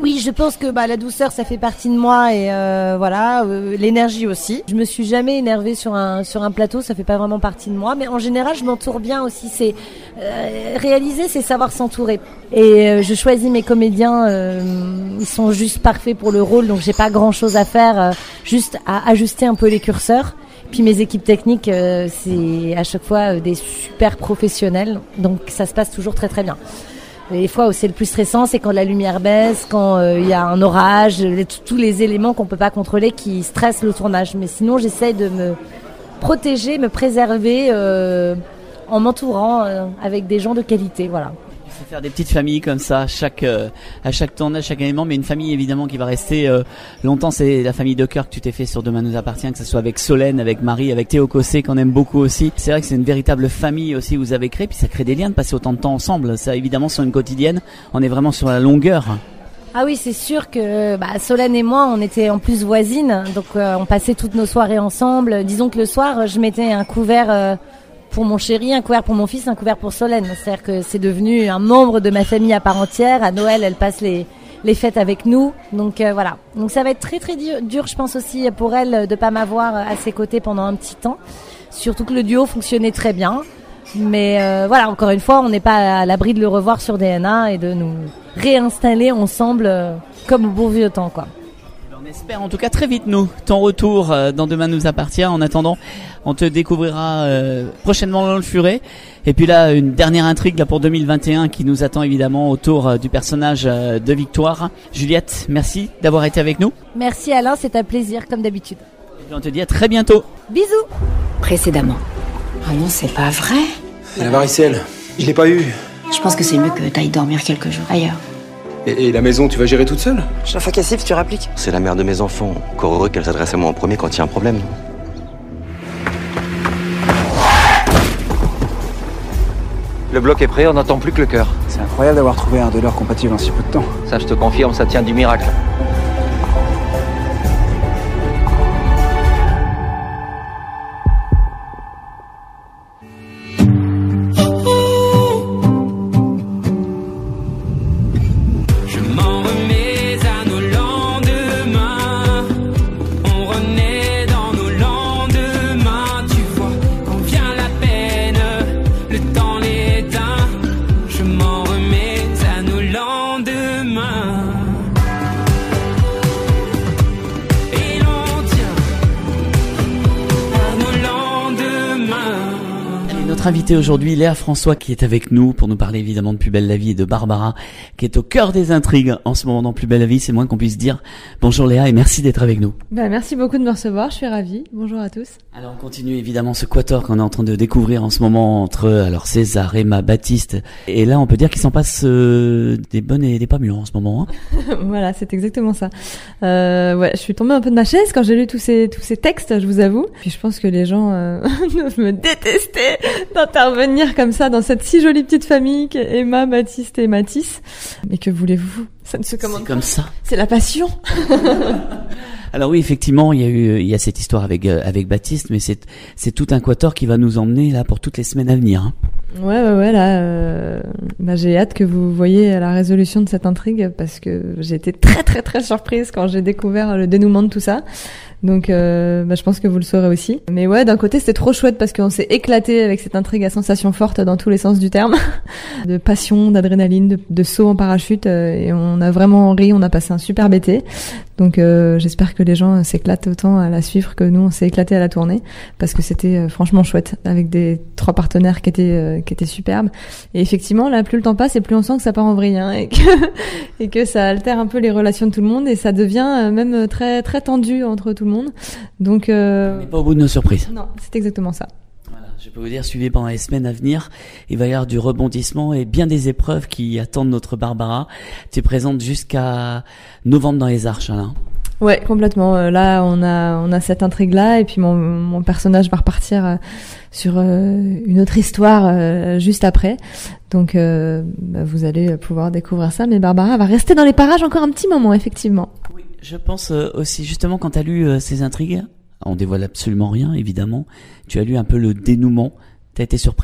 Oui, je pense que bah, la douceur, ça fait partie de moi et euh, voilà, euh, l'énergie aussi. Je me suis jamais énervée sur un sur un plateau, ça fait pas vraiment partie de moi. Mais en général, je m'entoure bien aussi. C'est euh, réaliser, c'est savoir s'entourer. Et euh, je choisis mes comédiens, euh, ils sont juste parfaits pour le rôle, donc j'ai pas grand chose à faire, euh, juste à ajuster un peu les curseurs. Puis mes équipes techniques, euh, c'est à chaque fois euh, des super professionnels, donc ça se passe toujours très très bien. Les fois où c'est le plus stressant, c'est quand la lumière baisse, quand il euh, y a un orage, les, tous les éléments qu'on peut pas contrôler qui stressent le tournage. Mais sinon, j'essaye de me protéger, me préserver euh, en m'entourant euh, avec des gens de qualité, voilà. Il faut faire des petites familles comme ça à chaque euh, à chaque tournage, chaque élément, mais une famille évidemment qui va rester euh, longtemps. C'est la famille de cœur que tu t'es fait sur Demain nous appartient, que ce soit avec Solène, avec Marie, avec Théo Cossé qu'on aime beaucoup aussi. C'est vrai que c'est une véritable famille aussi que vous avez créée, puis ça crée des liens de passer autant de temps ensemble. Ça évidemment sur une quotidienne, on est vraiment sur la longueur. Ah oui, c'est sûr que bah, Solène et moi, on était en plus voisines, donc euh, on passait toutes nos soirées ensemble. Disons que le soir, je mettais un couvert euh, pour mon chéri, un couvert pour mon fils, un couvert pour Solène. C'est-à-dire que c'est devenu un membre de ma famille à part entière. À Noël, elle passe les, les fêtes avec nous. Donc euh, voilà. Donc ça va être très très dur, dur, je pense aussi pour elle de pas m'avoir à ses côtés pendant un petit temps. Surtout que le duo fonctionnait très bien. Mais euh, voilà, encore une fois, on n'est pas à l'abri de le revoir sur D N A et de nous réinstaller ensemble euh, comme au bon vieux temps, quoi. On espère en tout cas très vite nous ton retour euh, dans Demain nous appartient. En attendant, on te découvrira euh, prochainement dans le Furet. Et puis là, une dernière intrigue là pour deux mille vingt et un qui nous attend évidemment autour euh, du personnage euh, de Victoire. Juliette, merci d'avoir été avec nous. Merci Alain, c'est un plaisir comme d'habitude. Et puis on te dit à très bientôt. Bisous. Précédemment. Ah non, c'est pas vrai. La varicelle, je l'ai pas eu. Je pense que c'est mieux que t'ailles dormir quelques jours ailleurs. Et, et la maison, tu vas gérer toute seule? Chaque fois qu'elle siffle, tu rappliques. C'est la mère de mes enfants. Encore heureux qu'elle s'adresse à moi en premier quand il y a un problème. Le bloc est prêt, on n'entend plus que le cœur. C'est incroyable d'avoir trouvé un donneur compatible en si peu de temps. Ça, je te confirme, ça tient du miracle. Notre invité aujourd'hui, Léa François, qui est avec nous pour nous parler évidemment de Plus belle la vie et de Barbara, qui est au cœur des intrigues en ce moment dans Plus belle la vie. C'est moins qu'on puisse dire. Bonjour Léa et merci d'être avec nous. Ben, merci beaucoup de me recevoir, je suis ravie. Bonjour à tous. Alors on continue évidemment ce quatuor qu'on est en train de découvrir en ce moment entre alors César, Emma, Baptiste. Et là on peut dire qu'il s'en passe euh, des bonnes et des pas mûres en ce moment. Hein. Voilà, c'est exactement ça. Euh, ouais, je suis tombée un peu de ma chaise quand j'ai lu tous ces tous ces textes, je vous avoue. Puis je pense que les gens euh, me détestaient d'intervenir comme ça dans cette si jolie petite famille qu'est Emma, Baptiste et Mathis. Mais que voulez-vous? Ça ne se commande pas. C'est comme ça. C'est la passion. Alors oui, effectivement, il y a eu, il y a cette histoire avec euh, avec Baptiste, mais c'est c'est tout un quatuor qui va nous emmener là pour toutes les semaines à venir. Hein. Ouais, ouais, ouais. Là, euh, bah, j'ai hâte que vous voyiez la résolution de cette intrigue parce que j'ai été très, très, très surprise quand j'ai découvert le dénouement de tout ça. Donc, euh, bah, je pense que vous le saurez aussi. Mais ouais, d'un côté, c'était trop chouette parce qu'on s'est éclaté avec cette intrigue à sensations fortes dans tous les sens du terme, de passion, d'adrénaline, de, de saut en parachute, euh, et on a vraiment ri, on a passé un superbe été. Donc, euh, j'espère que les gens s'éclatent autant à la suivre que nous, on s'est éclaté à la tournée parce que c'était euh, franchement chouette avec des trois partenaires qui étaient euh, qui étaient superbes. Et effectivement, là, plus le temps passe et plus on sent que ça part en vrille, hein, et que et que ça altère un peu les relations de tout le monde et ça devient euh, même très très tendu entre tout le monde. Monde. Donc, euh... on n'est pas au bout de nos surprises. Non, c'est exactement ça. Voilà, je peux vous dire, suivez pendant les semaines à venir, il va y avoir du rebondissement et bien des épreuves qui attendent notre Barbara. Tu es présente jusqu'à novembre dans les Arches, Alain. Ouais, complètement. Euh, là, on a on a cette intrigue là et puis mon mon personnage va repartir euh, sur euh, une autre histoire euh, juste après. Donc, euh, bah, vous allez pouvoir découvrir ça. Mais Barbara va rester dans les parages encore un petit moment, effectivement. Oui. Je pense aussi, justement, quand tu as lu euh, ces intrigues, on dévoile absolument rien, évidemment, tu as lu un peu le dénouement, t'as été surprise?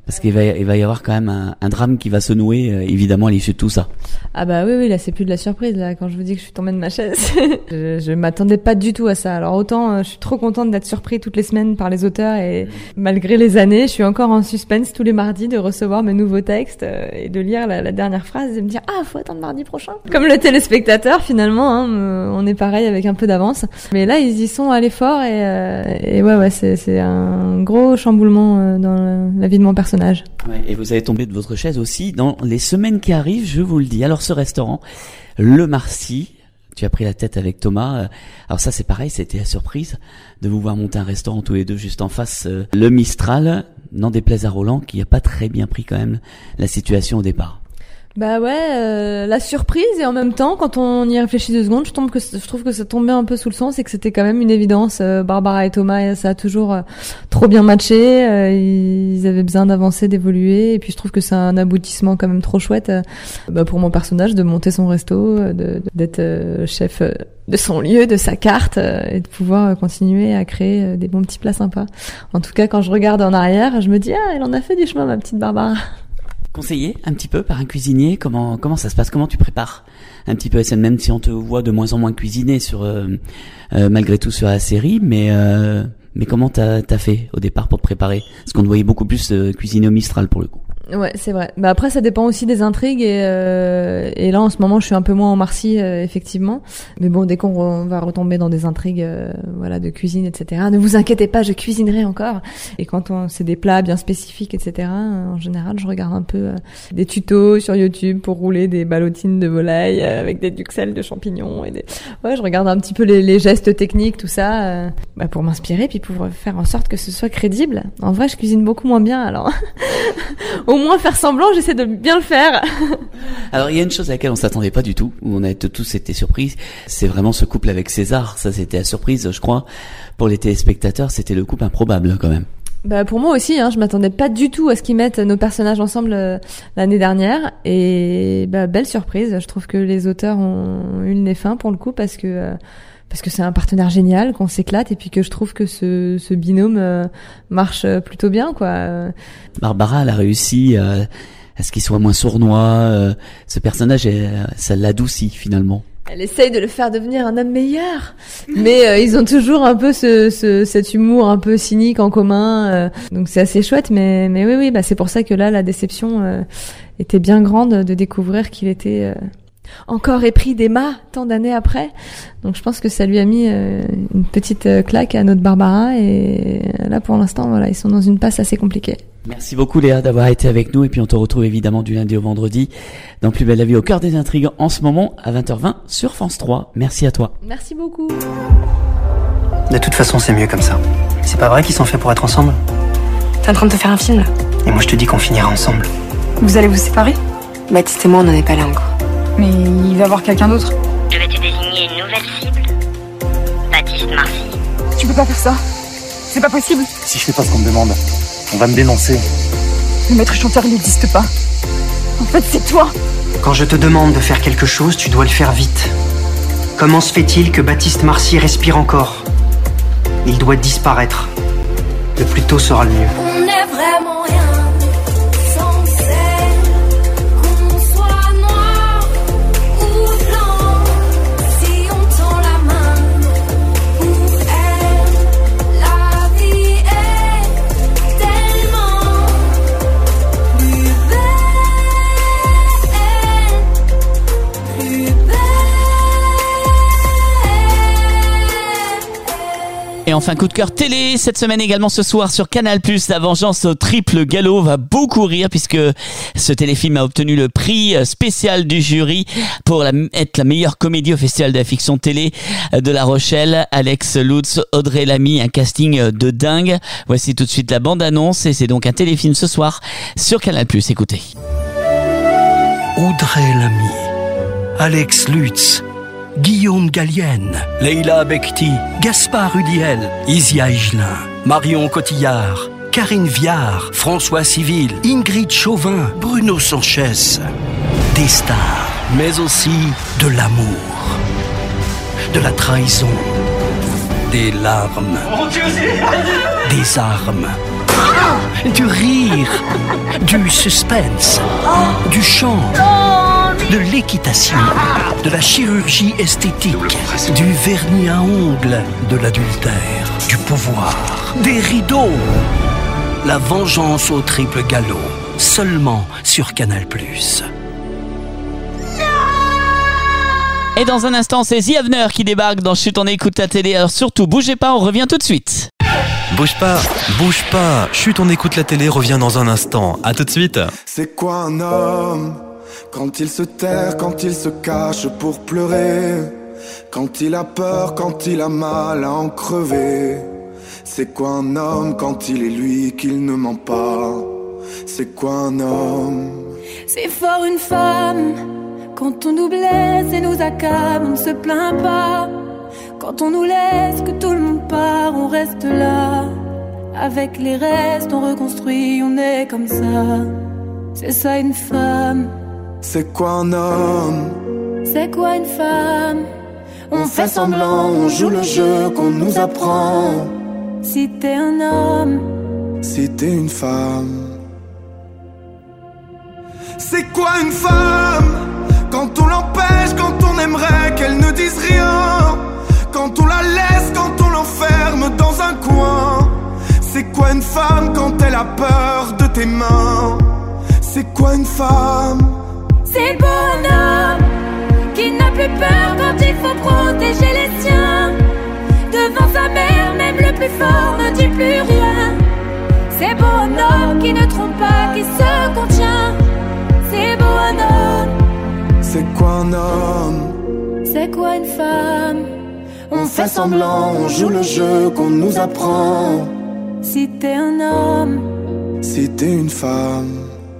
Parce qu'il va, il va y avoir quand même un, un drame qui va se nouer, euh, évidemment, à l'issue de tout ça. Ah bah oui, oui, là, c'est plus de la surprise, là, quand je vous dis que je suis tombée de ma chaise. je, je m'attendais pas du tout à ça. Alors autant, euh, je suis trop contente d'être surpris toutes les semaines par les auteurs et malgré les années, je suis encore en suspense tous les mardis de recevoir mes nouveaux textes euh, et de lire la, la dernière phrase et de me dire, ah, faut attendre mardi prochain. Comme le téléspectateur, finalement, hein, on est pareil avec un peu d'avance. Mais là, ils y sont allés fort et, euh, et ouais, ouais, c'est, c'est un gros chamboulement euh, dans la vie de mon personnage. Ouais, et vous allez tomber de votre chaise aussi dans les semaines qui arrivent, je vous le dis. Alors ce restaurant, Le Marcy, tu as pris la tête avec Thomas. Alors ça c'est pareil, c'était la surprise de vous voir monter un restaurant tous les deux juste en face. Euh, le Mistral, n'en déplaise à Roland, qui a pas très bien pris quand même la situation au départ. Bah ouais, euh, la surprise et en même temps, quand on y réfléchit deux secondes, je, tombe que, je trouve que ça tombait un peu sous le sens et que c'était quand même une évidence. Euh, Barbara et Thomas, ça a toujours euh, trop bien matché. Euh, ils avaient besoin d'avancer, d'évoluer. Et puis je trouve que c'est un aboutissement quand même trop chouette euh, bah, pour mon personnage de monter son resto, de, de, d'être euh, chef euh, de son lieu, de sa carte euh, et de pouvoir euh, continuer à créer euh, des bons petits plats sympas. En tout cas, quand je regarde en arrière, je me dis ah, elle en a fait du chemin, ma petite Barbara. Conseillé un petit peu par un cuisinier, comment comment ça se passe, comment tu prépares un petit peu la scène, même si on te voit de moins en moins cuisiner sur euh, euh, malgré tout sur la série, mais euh, mais comment t'as t'as fait au départ pour te préparer, parce qu'on te voyait beaucoup plus euh, cuisiner au Mistral pour le coup. Ouais, c'est vrai. Bah après, ça dépend aussi des intrigues et euh, et là en ce moment, je suis un peu moins en Marcy euh, effectivement. Mais bon, dès qu'on re- va retomber dans des intrigues, euh, voilà, de cuisine, et cetera. Ne vous inquiétez pas, je cuisinerai encore. Et quand on, c'est des plats bien spécifiques, et cetera. Euh, en général, je regarde un peu euh, des tutos sur YouTube pour rouler des ballotines de volaille euh, avec des duxelles de champignons et des. Ouais, je regarde un petit peu les, les gestes techniques, tout ça, euh, bah, pour m'inspirer puis pour faire en sorte que ce soit crédible. En vrai, je cuisine beaucoup moins bien, alors. Au moins faire semblant, j'essaie de bien le faire. Alors il y a une chose à laquelle on s'attendait pas du tout, où on a tous été surpris, c'est vraiment ce couple avec César. Ça c'était la surprise, je crois, pour les téléspectateurs, c'était le couple improbable quand même. Bah pour moi aussi, hein, je m'attendais pas du tout à ce qu'ils mettent nos personnages ensemble euh, l'année dernière et bah belle surprise. Je trouve que les auteurs ont eu le nez fin pour le coup parce que euh, parce que c'est un partenaire génial, qu'on s'éclate et puis que je trouve que ce, ce binôme euh, marche plutôt bien, quoi. Barbara, elle a réussi euh, à ce qu'il soit moins sournois. Euh, ce personnage, elle, ça l'adoucit finalement. Elle essaye de le faire devenir un homme meilleur, mais euh, ils ont toujours un peu ce, ce cet humour un peu cynique en commun, euh, donc c'est assez chouette. Mais mais oui oui, bah c'est pour ça que là la déception euh, était bien grande de découvrir qu'il était euh, encore épris d'Emma tant d'années après. Donc je pense que ça lui a mis euh, une petite euh, claque à notre Barbara et là pour l'instant voilà, ils sont dans une passe assez compliquée. Merci beaucoup Léa d'avoir été avec nous et puis on te retrouve évidemment du lundi au vendredi dans Plus belle la vie au cœur des intrigues en ce moment à vingt heures vingt sur France trois. Merci à toi. Merci beaucoup. De toute façon c'est mieux comme ça. C'est pas vrai qu'ils sont faits pour être ensemble? T'es en train de te faire un film là? Et moi je te dis qu'on finira ensemble. Vous allez vous séparer? Baptiste et moi on n'en est pas là encore. Mais il va voir quelqu'un d'autre. Je vais te désigner une nouvelle cible. Baptiste Marcy. Tu peux pas faire ça. C'est pas possible. Si je fais pas ce qu'on me demande, on va me dénoncer. Le maître chanteur il n'existe pas. En fait c'est toi. Quand je te demande de faire quelque chose, tu dois le faire vite. Comment se fait-il que Baptiste Marcy respire encore? Il doit disparaître. Le plus tôt sera le mieux. On est vraiment rien sans celle. Qu'on soit noir ou blanc. Si on tend la main pour elle, la vie est tellement plus belle, plus belle. Et enfin, coup de cœur télé, cette semaine également ce soir sur Canal plus, La vengeance au triple galop va beaucoup rire puisque ce téléfilm a obtenu le prix spécial du jury pour la, être la meilleure comédie au Festival de la fiction télé de La Rochelle. Alex Lutz, Audrey Lamy, un casting de dingue. Voici tout de suite la bande-annonce et c'est donc un téléfilm ce soir sur Canal plus. Écoutez. Audrey Lamy, Alex Lutz, Guillaume Gallienne, Leila Bekti, Gaspard Huliel, Isia Higelin, Marion Cotillard, Karine Viard, François Civil, Ingrid Chauvin, Bruno Sanchez. Des stars, mais aussi de l'amour, de la trahison, des larmes, des armes du rire, du suspense, du chant, de l'équitation, de la chirurgie esthétique, du vernis à ongles, de l'adultère, du pouvoir, des rideaux. La vengeance au triple galop, seulement sur Canal plus. Et dans un instant, c'est The Avener qui débarque dans Chut, on écoute la télé. Alors surtout, bougez pas, on revient tout de suite. Bouge pas, bouge pas. Chut, on écoute la télé, revient dans un instant. À tout de suite. C'est quoi un homme? Quand il se terre, quand il se cache pour pleurer, quand il a peur, quand il a mal à en crever. C'est quoi un homme quand il est lui qu'il ne ment pas? C'est quoi un homme? C'est fort une femme. Quand on nous blesse et nous accable, on ne se plaint pas. Quand on nous laisse, que tout le monde part, on reste là. Avec les restes, on reconstruit, on est comme ça. C'est ça une femme. C'est quoi un homme? C'est quoi une femme? On fait semblant, on joue le jeu qu'on nous apprend. Si t'es un homme, si t'es une femme. C'est quoi une femme? Quand on l'empêche, quand on aimerait qu'elle ne dise rien, quand on la laisse, quand on l'enferme dans un coin. C'est quoi une femme quand elle a peur de tes mains? C'est quoi une femme? c'est beau un homme qui n'a plus peur quand il faut protéger les siens. Devant sa mère, même le plus fort ne dit plus rien. C'est beau un homme qui ne trompe pas, qui se contient. C'est beau un homme. C'est quoi un homme? C'est quoi une femme? On fait semblant, on joue le jeu qu'on nous apprend. Si t'es un homme, si t'es une femme.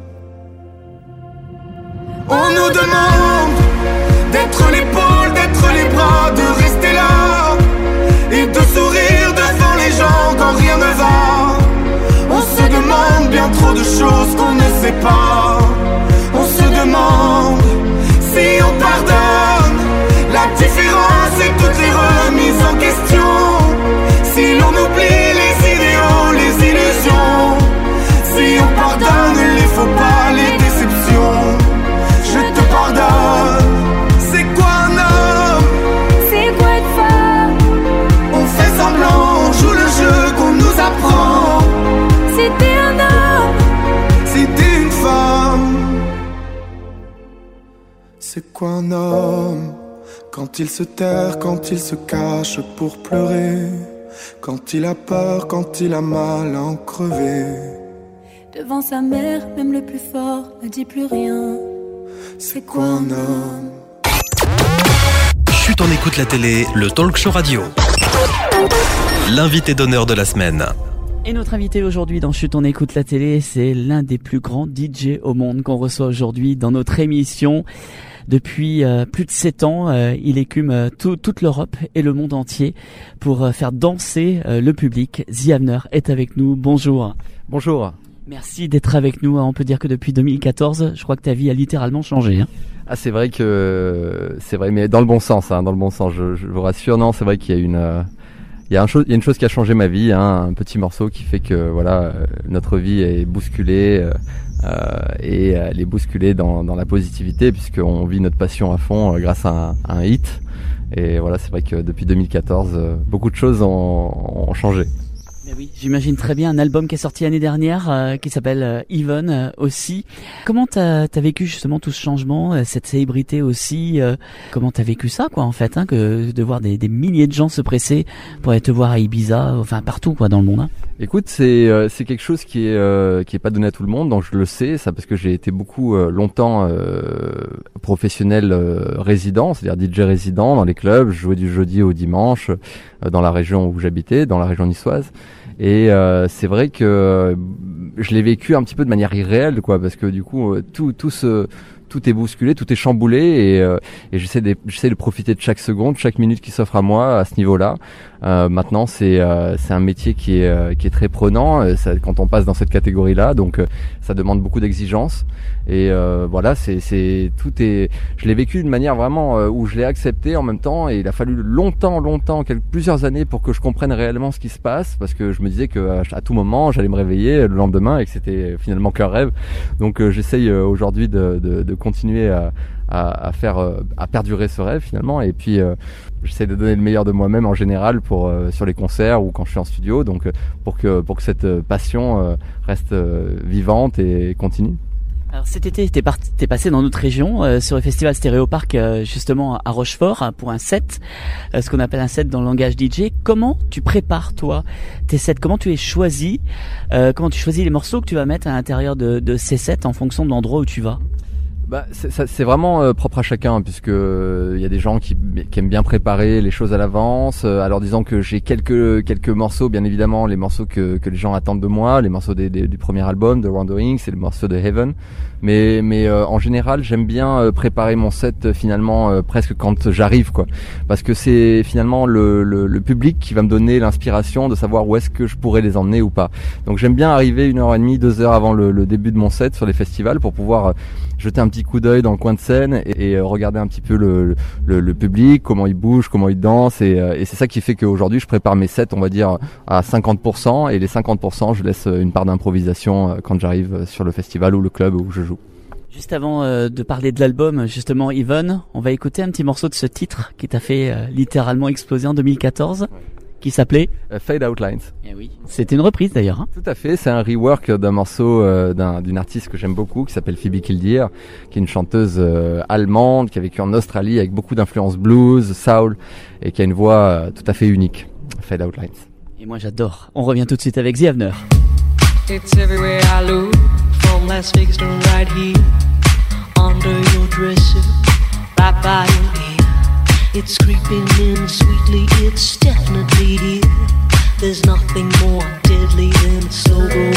On nous demande d'être l'épaule, d'être les bras, de rester là et de sourire devant les gens quand rien ne va. On se demande bien trop de choses qu'on ne sait pas. On se demande si on pardonne la différence et toutes les remises en question. Si l'on oublie les idéaux, les illusions. Si on pardonne les faux pas, les déceptions. Je te pardonne. C'est quoi un homme? C'est quoi une femme? On fait semblant, on joue le jeu qu'on nous apprend. Si t'es un homme, si t'es une femme. C'est quoi un homme? Quand il se terre, quand il se cache pour pleurer, quand il a peur, quand il a mal à en crever. devant sa mère, même le plus fort ne dit plus rien. C'est quoi un homme? Chut, on écoute la télé, le talk show radio. L'invité d'honneur de la semaine. Et notre invité aujourd'hui dans Chut, on écoute la télé, c'est l'un des plus grands D J au monde qu'on reçoit aujourd'hui dans notre émission. Depuis euh, plus de sept ans, euh, il écume euh, tout, toute l'Europe et le monde entier pour euh, faire danser euh, le public. The Avener est avec nous. Bonjour. Bonjour. Merci d'être avec nous. On peut dire que depuis deux mille quatorze, je crois que ta vie a littéralement changé. Hein. Ah, c'est vrai que c'est vrai, mais dans le bon sens, hein, dans le bon sens. Je, je vous rassure. Non, c'est vrai qu'il y a une, euh, il y a un chose, il y a une chose qui a changé ma vie, hein, un petit morceau qui fait que voilà, euh, notre vie est bousculée. Euh, Euh, et elle est bousculée dans, dans la positivité puisqu'on vit notre passion à fond euh, grâce à un, à un hit. Et voilà, c'est vrai que depuis deux mille quatorze, euh, beaucoup de choses ont, ont changé. Mais oui, j'imagine très bien un album qui est sorti l'année dernière euh, qui s'appelle euh, Even euh, aussi. Comment t'as, t'as vécu justement tout ce changement, euh, cette célébrité aussi euh, Comment t'as vécu ça, quoi, en fait, hein, que de voir des, des milliers de gens se presser pour aller te voir à Ibiza, enfin partout, quoi, dans le monde. Hein. Écoute, c'est euh, c'est quelque chose qui est euh, qui est pas donné à tout le monde, donc je le sais, ça parce que j'ai été beaucoup euh, longtemps euh, professionnel euh, résident, c'est-à-dire D J résident dans les clubs, je jouais du jeudi au dimanche euh, dans la région où j'habitais, dans la région niçoise. Et euh, c'est vrai que euh, je l'ai vécu un petit peu de manière irréelle, quoi, parce que du coup euh, tout tout ce tout est bousculé, tout est chamboulé et, euh, et j'essaie de, j'essaie de profiter de chaque seconde, chaque minute qui s'offre à moi à ce niveau-là. Euh, maintenant, c'est euh, c'est un métier qui est euh, qui est très prenant euh, ça, quand on passe dans cette catégorie-là, donc euh, ça demande beaucoup d'exigences et euh, voilà, c'est c'est tout est. Je l'ai vécu d'une manière vraiment euh, où je l'ai accepté en même temps et il a fallu longtemps, longtemps, quelques plusieurs années pour que je comprenne réellement ce qui se passe parce que je me disais que à, à tout moment j'allais me réveiller le lendemain et que c'était finalement qu'un rêve. Donc euh, j'essaye euh, aujourd'hui de, de de continuer à à, à faire euh, à perdurer ce rêve finalement et puis euh, j'essaie de donner le meilleur de moi-même en général pour euh, sur les concerts ou quand je suis en studio, donc euh, pour que pour que cette euh, passion euh, reste euh, vivante et continue. Alors cet été, t'es, parti, t'es passé dans notre région euh, sur le festival Stéréopark euh, justement à Rochefort hein, pour un set, euh, ce qu'on appelle un set dans le langage D J. Comment tu prépares toi tes sets? Comment tu les choisis euh, Comment tu choisis les morceaux que tu vas mettre à l'intérieur de, de ces sets en fonction de l'endroit où tu vas? Bah, c'est, ça, c'est vraiment euh, propre à chacun puisque il euh, y a des gens qui, qui aiment bien préparer les choses à l'avance. Euh, alors disons que j'ai quelques quelques morceaux, bien évidemment, les morceaux que que les gens attendent de moi, les morceaux des, des, du premier album de Wanderings, c'est les morceaux de Heaven. Mais mais euh, en général, j'aime bien euh, préparer mon set euh, finalement euh, presque quand j'arrive quoi, parce que c'est finalement le, le le public qui va me donner l'inspiration de savoir où est-ce que je pourrais les emmener ou pas. Donc j'aime bien arriver une heure et demie, deux heures avant le, le début de mon set sur les festivals pour pouvoir euh, jeter un petit coup d'œil dans le coin de scène et, et regarder un petit peu le, le, le public, comment il bouge, comment il danse et, et c'est ça qui fait qu'aujourd'hui je prépare mes sets on va dire à cinquante pour cent et les cinquante pour cent je laisse une part d'improvisation quand j'arrive sur le festival ou le club où je joue. Juste avant euh, de parler de l'album justement Yvonne, on va écouter un petit morceau de ce titre qui t'a fait euh, littéralement exploser en deux mille quatorze. Qui s'appelait uh, Fade Outlines. Eh oui. C'était une reprise d'ailleurs. Hein. Tout à fait, c'est un rework d'un morceau euh, d'un, d'une artiste que j'aime beaucoup qui s'appelle Phoebe Kildeer, qui est une chanteuse euh, allemande qui a vécu en Australie avec beaucoup d'influences blues, soul et qui a une voix euh, tout à fait unique. Fade Outlines. Et moi j'adore. On revient tout de suite avec The Avner. It's everywhere I look, from Las Vegas to right here, under your dresser, right by your ear. It's creeping in sweetly, it's definitely here. There's nothing more deadly than a slow growing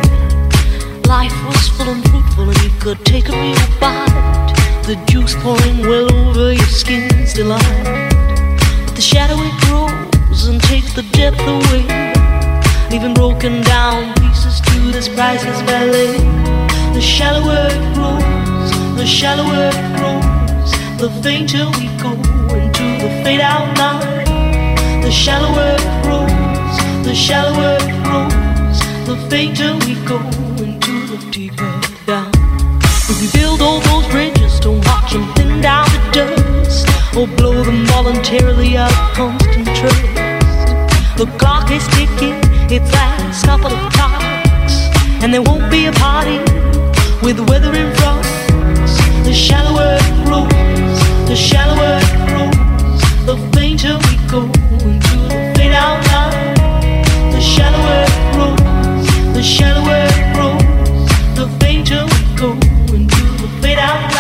fear. Life was full and fruitful and you could take a real bite. The juice pouring well over your skin's delight. But the shadow it grows and takes the depth away, leaving broken down pieces to this priceless ballet. The shallower it grows, the shallower it grows, the fainter we go into the fade out line. The shallower it grows, the shallower it grows, the fainter we go into the deeper down. If we build all those bridges, don't watch them thin down to dust, or blow them voluntarily out of constant trust. The clock is ticking, its last couple of clocks, and there won't be a party with the weather in front. The shallower it grows, the shallower it grows, the fainter we go into the fade out line. The shallower it grows, the shallower it grows, the fainter we go into the fade out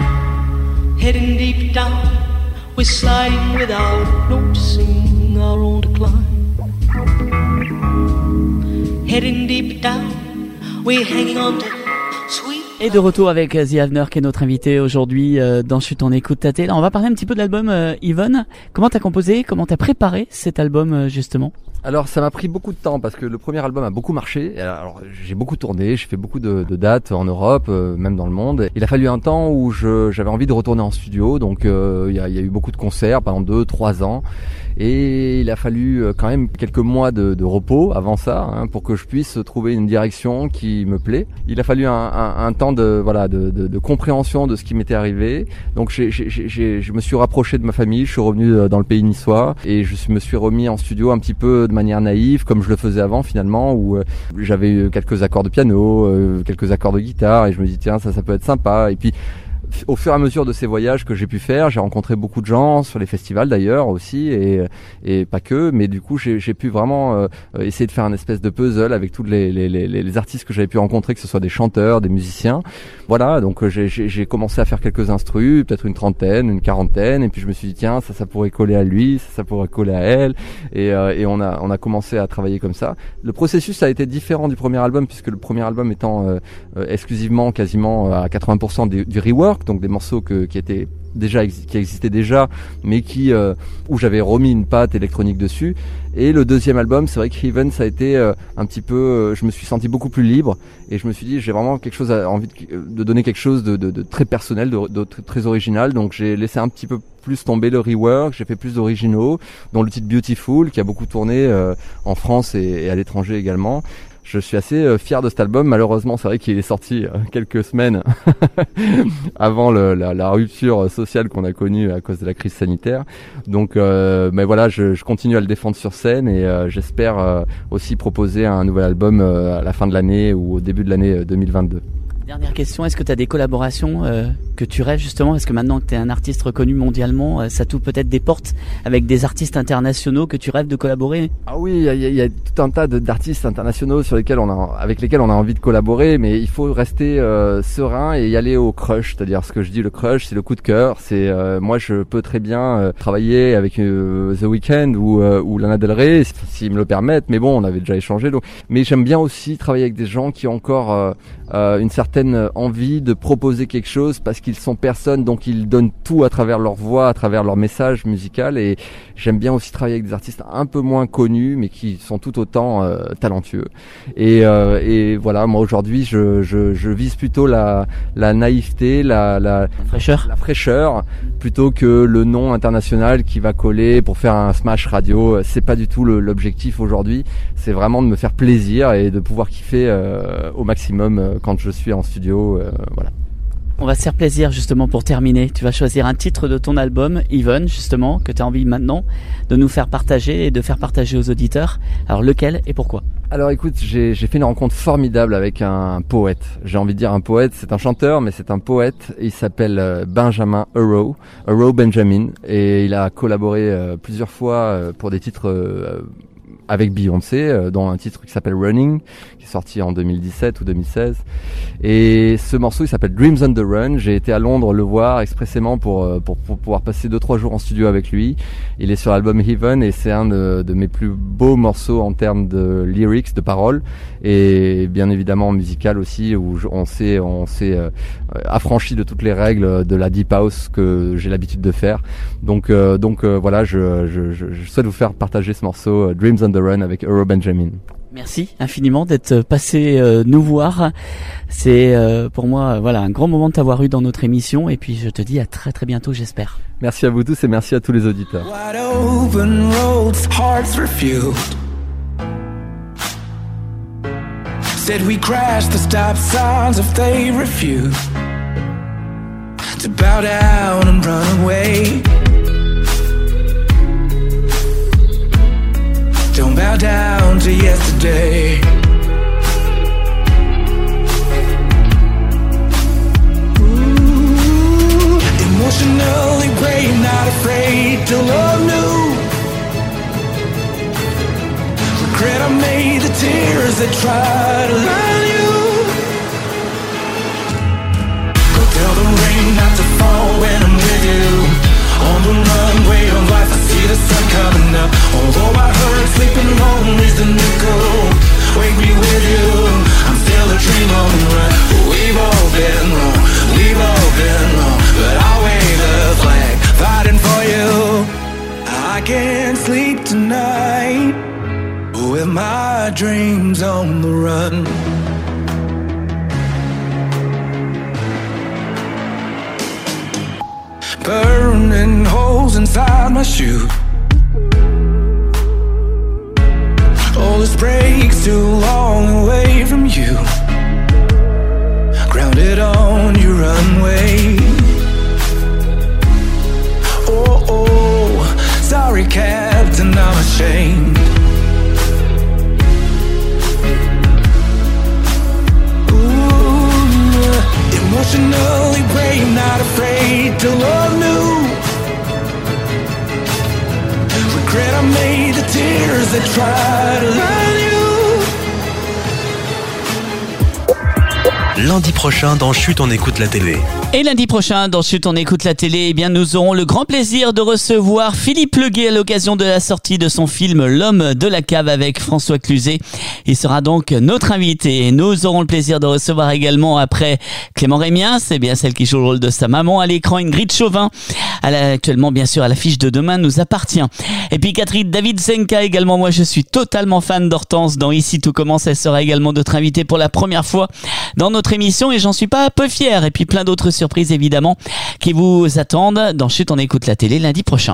line. Heading deep down, we're sliding without noticing our own decline. Heading deep down, we're hanging on to sweet. Et de retour avec The Avner qui est notre invité aujourd'hui euh, dans Chut on écoute ta télé. On va parler un petit peu de l'album euh, Yvonne. Comment t'as composé, comment t'as préparé cet album euh, justement? Alors ça m'a pris beaucoup de temps parce que le premier album a beaucoup marché. Alors j'ai beaucoup tourné, j'ai fait beaucoup de, de dates en Europe, euh, même dans le monde. Il a fallu un temps où je, j'avais envie de retourner en studio, donc il euh, y, a, y a eu beaucoup de concerts pendant deux, trois ans. Et il a fallu euh, quand même quelques mois de, de repos avant ça, hein, pour que je puisse trouver une direction qui me plaît. Il a fallu un, un, un temps de voilà de, de, de compréhension de ce qui m'était arrivé. Donc j'ai, j'ai, j'ai, je me suis rapproché de ma famille, je suis revenu dans le pays niçois et je me suis remis en studio un petit peu de manière naïve, comme je le faisais avant finalement, où euh, j'avais eu quelques accords de piano, euh, quelques accords de guitare et je me dis tiens ça ça peut être sympa. Et puis au fur et à mesure de ces voyages que j'ai pu faire, j'ai rencontré beaucoup de gens sur les festivals d'ailleurs aussi et et pas que, mais du coup j'ai j'ai pu vraiment euh, essayer de faire un espèce de puzzle avec tous les les les, les artistes que j'avais pu rencontrer, que ce soit des chanteurs, des musiciens. Voilà, donc j'ai j'ai, j'ai commencé à faire quelques instrus, peut-être une trentaine, une quarantaine, et puis je me suis dit tiens ça ça pourrait coller à lui, ça ça pourrait coller à elle, et euh, et on a on a commencé à travailler comme ça. Le processus a été différent du premier album puisque le premier album étant euh, euh, exclusivement quasiment à quatre-vingts pour cent du, du rework. work, donc des morceaux que, qui étaient déjà qui existaient déjà, mais qui euh, où j'avais remis une patte électronique dessus. Et le deuxième album, c'est vrai que Heaven, ça a été euh, un petit peu, euh, je me suis senti beaucoup plus libre et je me suis dit j'ai vraiment quelque chose à, envie de, de donner quelque chose de, de, de très personnel, de, de très original. Donc j'ai laissé un petit peu plus tomber le rework, j'ai fait plus d'originaux, dont le titre Beautiful qui a beaucoup tourné euh, en France et, et à l'étranger également. Je suis assez euh, fier de cet album. Malheureusement, c'est vrai qu'il est sorti euh, quelques semaines avant le, la, la rupture sociale qu'on a connue à cause de la crise sanitaire. Donc, euh, mais voilà, je, je continue à le défendre sur scène et euh, j'espère euh, aussi proposer un nouvel album euh, à la fin de l'année ou au début de l'année deux mille vingt-deux. Dernière question, est-ce que tu as des collaborations euh, que tu rêves justement? Est-ce que maintenant que tu es un artiste reconnu mondialement, euh, ça t'ouvre peut-être des portes avec des artistes internationaux que tu rêves de collaborer? Ah oui, il y a, y a tout un tas de, d'artistes internationaux sur lesquels on a, avec lesquels on a envie de collaborer, mais il faut rester euh, serein et y aller au crush. C'est-à-dire ce que je dis, le crush, c'est le coup de cœur. C'est euh, moi, je peux très bien euh, travailler avec euh, The Weeknd ou, euh, ou Lana Del Rey, s'ils me le permettent. Mais bon, on avait déjà échangé. Donc, mais j'aime bien aussi travailler avec des gens qui ont encore euh, euh, une certaine envie de proposer quelque chose parce qu'ils sont personnes, donc ils donnent tout à travers leur voix, à travers leur message musical. Et j'aime bien aussi travailler avec des artistes un peu moins connus mais qui sont tout autant euh, talentueux. Et, euh, et voilà, moi aujourd'hui je, je, je vise plutôt la, la naïveté, la, la, fraîcheur. la fraîcheur plutôt que le nom international qui va coller pour faire un smash radio. C'est pas du tout le, l'objectif aujourd'hui. C'est vraiment de me faire plaisir et de pouvoir kiffer euh, au maximum euh, quand je suis en studio, euh, voilà. On va se faire plaisir justement pour terminer. Tu vas choisir un titre de ton album, Heaven, justement, que tu as envie maintenant de nous faire partager et de faire partager aux auditeurs. Alors lequel et pourquoi? Alors écoute, j'ai, j'ai fait une rencontre formidable avec un poète. J'ai envie de dire un poète, c'est un chanteur, mais c'est un poète. Il s'appelle Benjamin Euro, Euro Benjamin, et il a collaboré euh, plusieurs fois euh, pour des titres euh, avec Beyoncé, euh, dont un titre qui s'appelle Running, qui est sorti en deux mille dix-sept ou deux mille seize. Et ce morceau, il s'appelle Dreams on the Run. J'ai été à Londres le voir expressément pour, pour, pour pouvoir passer deux trois jours en studio avec lui. Il est sur l'album Heaven et c'est un de, de mes plus beaux morceaux en termes de lyrics, de paroles, et bien évidemment musical aussi, où on s'est, on s'est euh, affranchi de toutes les règles de la deep house que j'ai l'habitude de faire. Donc, euh, donc euh, voilà, je, je, je, je souhaite vous faire partager ce morceau, Dreams on the Run, avec Euro Benjamin. Merci infiniment d'être passé euh, nous voir. C'est euh, pour moi euh, voilà un grand moment de t'avoir eu dans notre émission et puis je te dis à très très bientôt, j'espère. Merci à vous tous et merci à tous les auditeurs. Wide open roads, hearts refused. Said we crashed the stop signs if they refuse to bow down and run away. Don't bow down to yesterday. Ooh, emotionally brave, not afraid to love new. Regret I made the tears that try to lie you. Go tell the rain not to fall when I'm with you. On the runway of life, I see the sun coming up. Although I heard sleeping home is the new goal. Wake me with you, I'm still a dream on the run. We've all been wrong, we've all been wrong, but I'll wave the flag, fighting for you. I can't sleep tonight with my dreams on the run. Burning holes inside my shoes. All this breaks too long away from you. Grounded on your runway. Oh, oh, sorry Captain, I'm ashamed. Emotionally brave, not afraid to love new. Regret I made the tears that try to lie lundi prochain dans Chut, on écoute la télé. Et lundi prochain, dans Chut, on écoute la télé, eh bien, nous aurons le grand plaisir de recevoir Philippe Leguet à l'occasion de la sortie de son film L'homme de la cave avec François Cluzet. Il sera donc notre invité. Nous aurons le plaisir de recevoir également après Clément Rémiens, c'est bien celle qui joue le rôle de sa maman à l'écran, Ingrid Chauvin. Elle est actuellement, bien sûr, à l'affiche de Demain nous appartient. Et puis Catherine David Zenka également. Moi, je suis totalement fan d'Hortense dans Ici tout commence. Elle sera également notre invitée pour la première fois dans notre émission et j'en suis pas peu fier. Et puis plein d'autres surprises évidemment qui vous attendent dans Chut, on écoute la télé lundi prochain.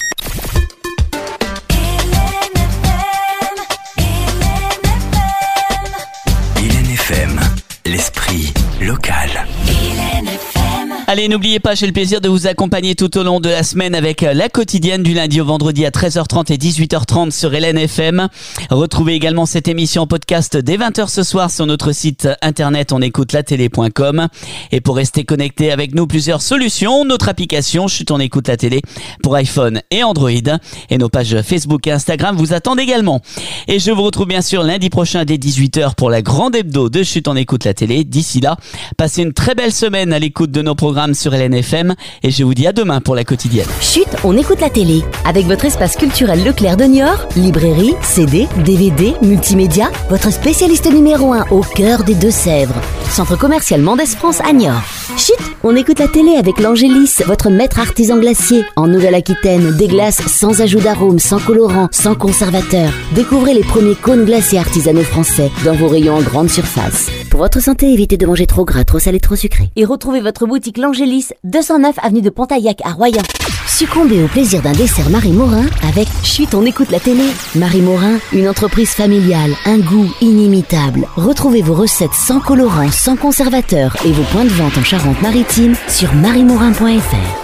Hélène F M, l'esprit local. Allez, n'oubliez pas, j'ai le plaisir de vous accompagner tout au long de la semaine avec la quotidienne du lundi au vendredi à treize heures trente et dix-huit heures trente sur Hélène F M. Retrouvez également cette émission en podcast dès vingt heures ce soir sur notre site internet on écoute la télé point com. Et pour rester connecté avec nous, plusieurs solutions. Notre application Chut, on écoute la télé pour iPhone et Android. Et nos pages Facebook et Instagram vous attendent également. Et je vous retrouve bien sûr lundi prochain dès dix-huit heures pour la grande hebdo de Chut, on écoute la télé. D'ici là, passez une très belle semaine à l'écoute de nos programmes sur Hélène F M et je vous dis à demain pour la quotidienne. Chut, on écoute la télé. Avec votre espace culturel Leclerc de Niort, librairie, C D, D V D, multimédia, votre spécialiste numéro un au cœur des Deux-Sèvres. Centre commercial Mendès France à Niort. Chut, on écoute la télé avec l'Angélis, votre maître artisan glacier. En Nouvelle-Aquitaine, des glaces sans ajout d'arôme, sans colorant, sans conservateur. Découvrez les premiers cônes glaciers artisanaux français dans vos rayons en grande surface. Pour votre santé, évitez de manger trop gras, trop salé, trop sucré. Et retrouvez votre boutique L'Angélis, deux cent neuf avenue de Pontaillac à Royan. Succombez au plaisir d'un dessert Marie Morin avec Chut, on écoute la télé. Marie Morin, une entreprise familiale, un goût inimitable. Retrouvez vos recettes sans colorant, sans conservateur et vos points de vente en Charente-Maritime sur marie morin point f r.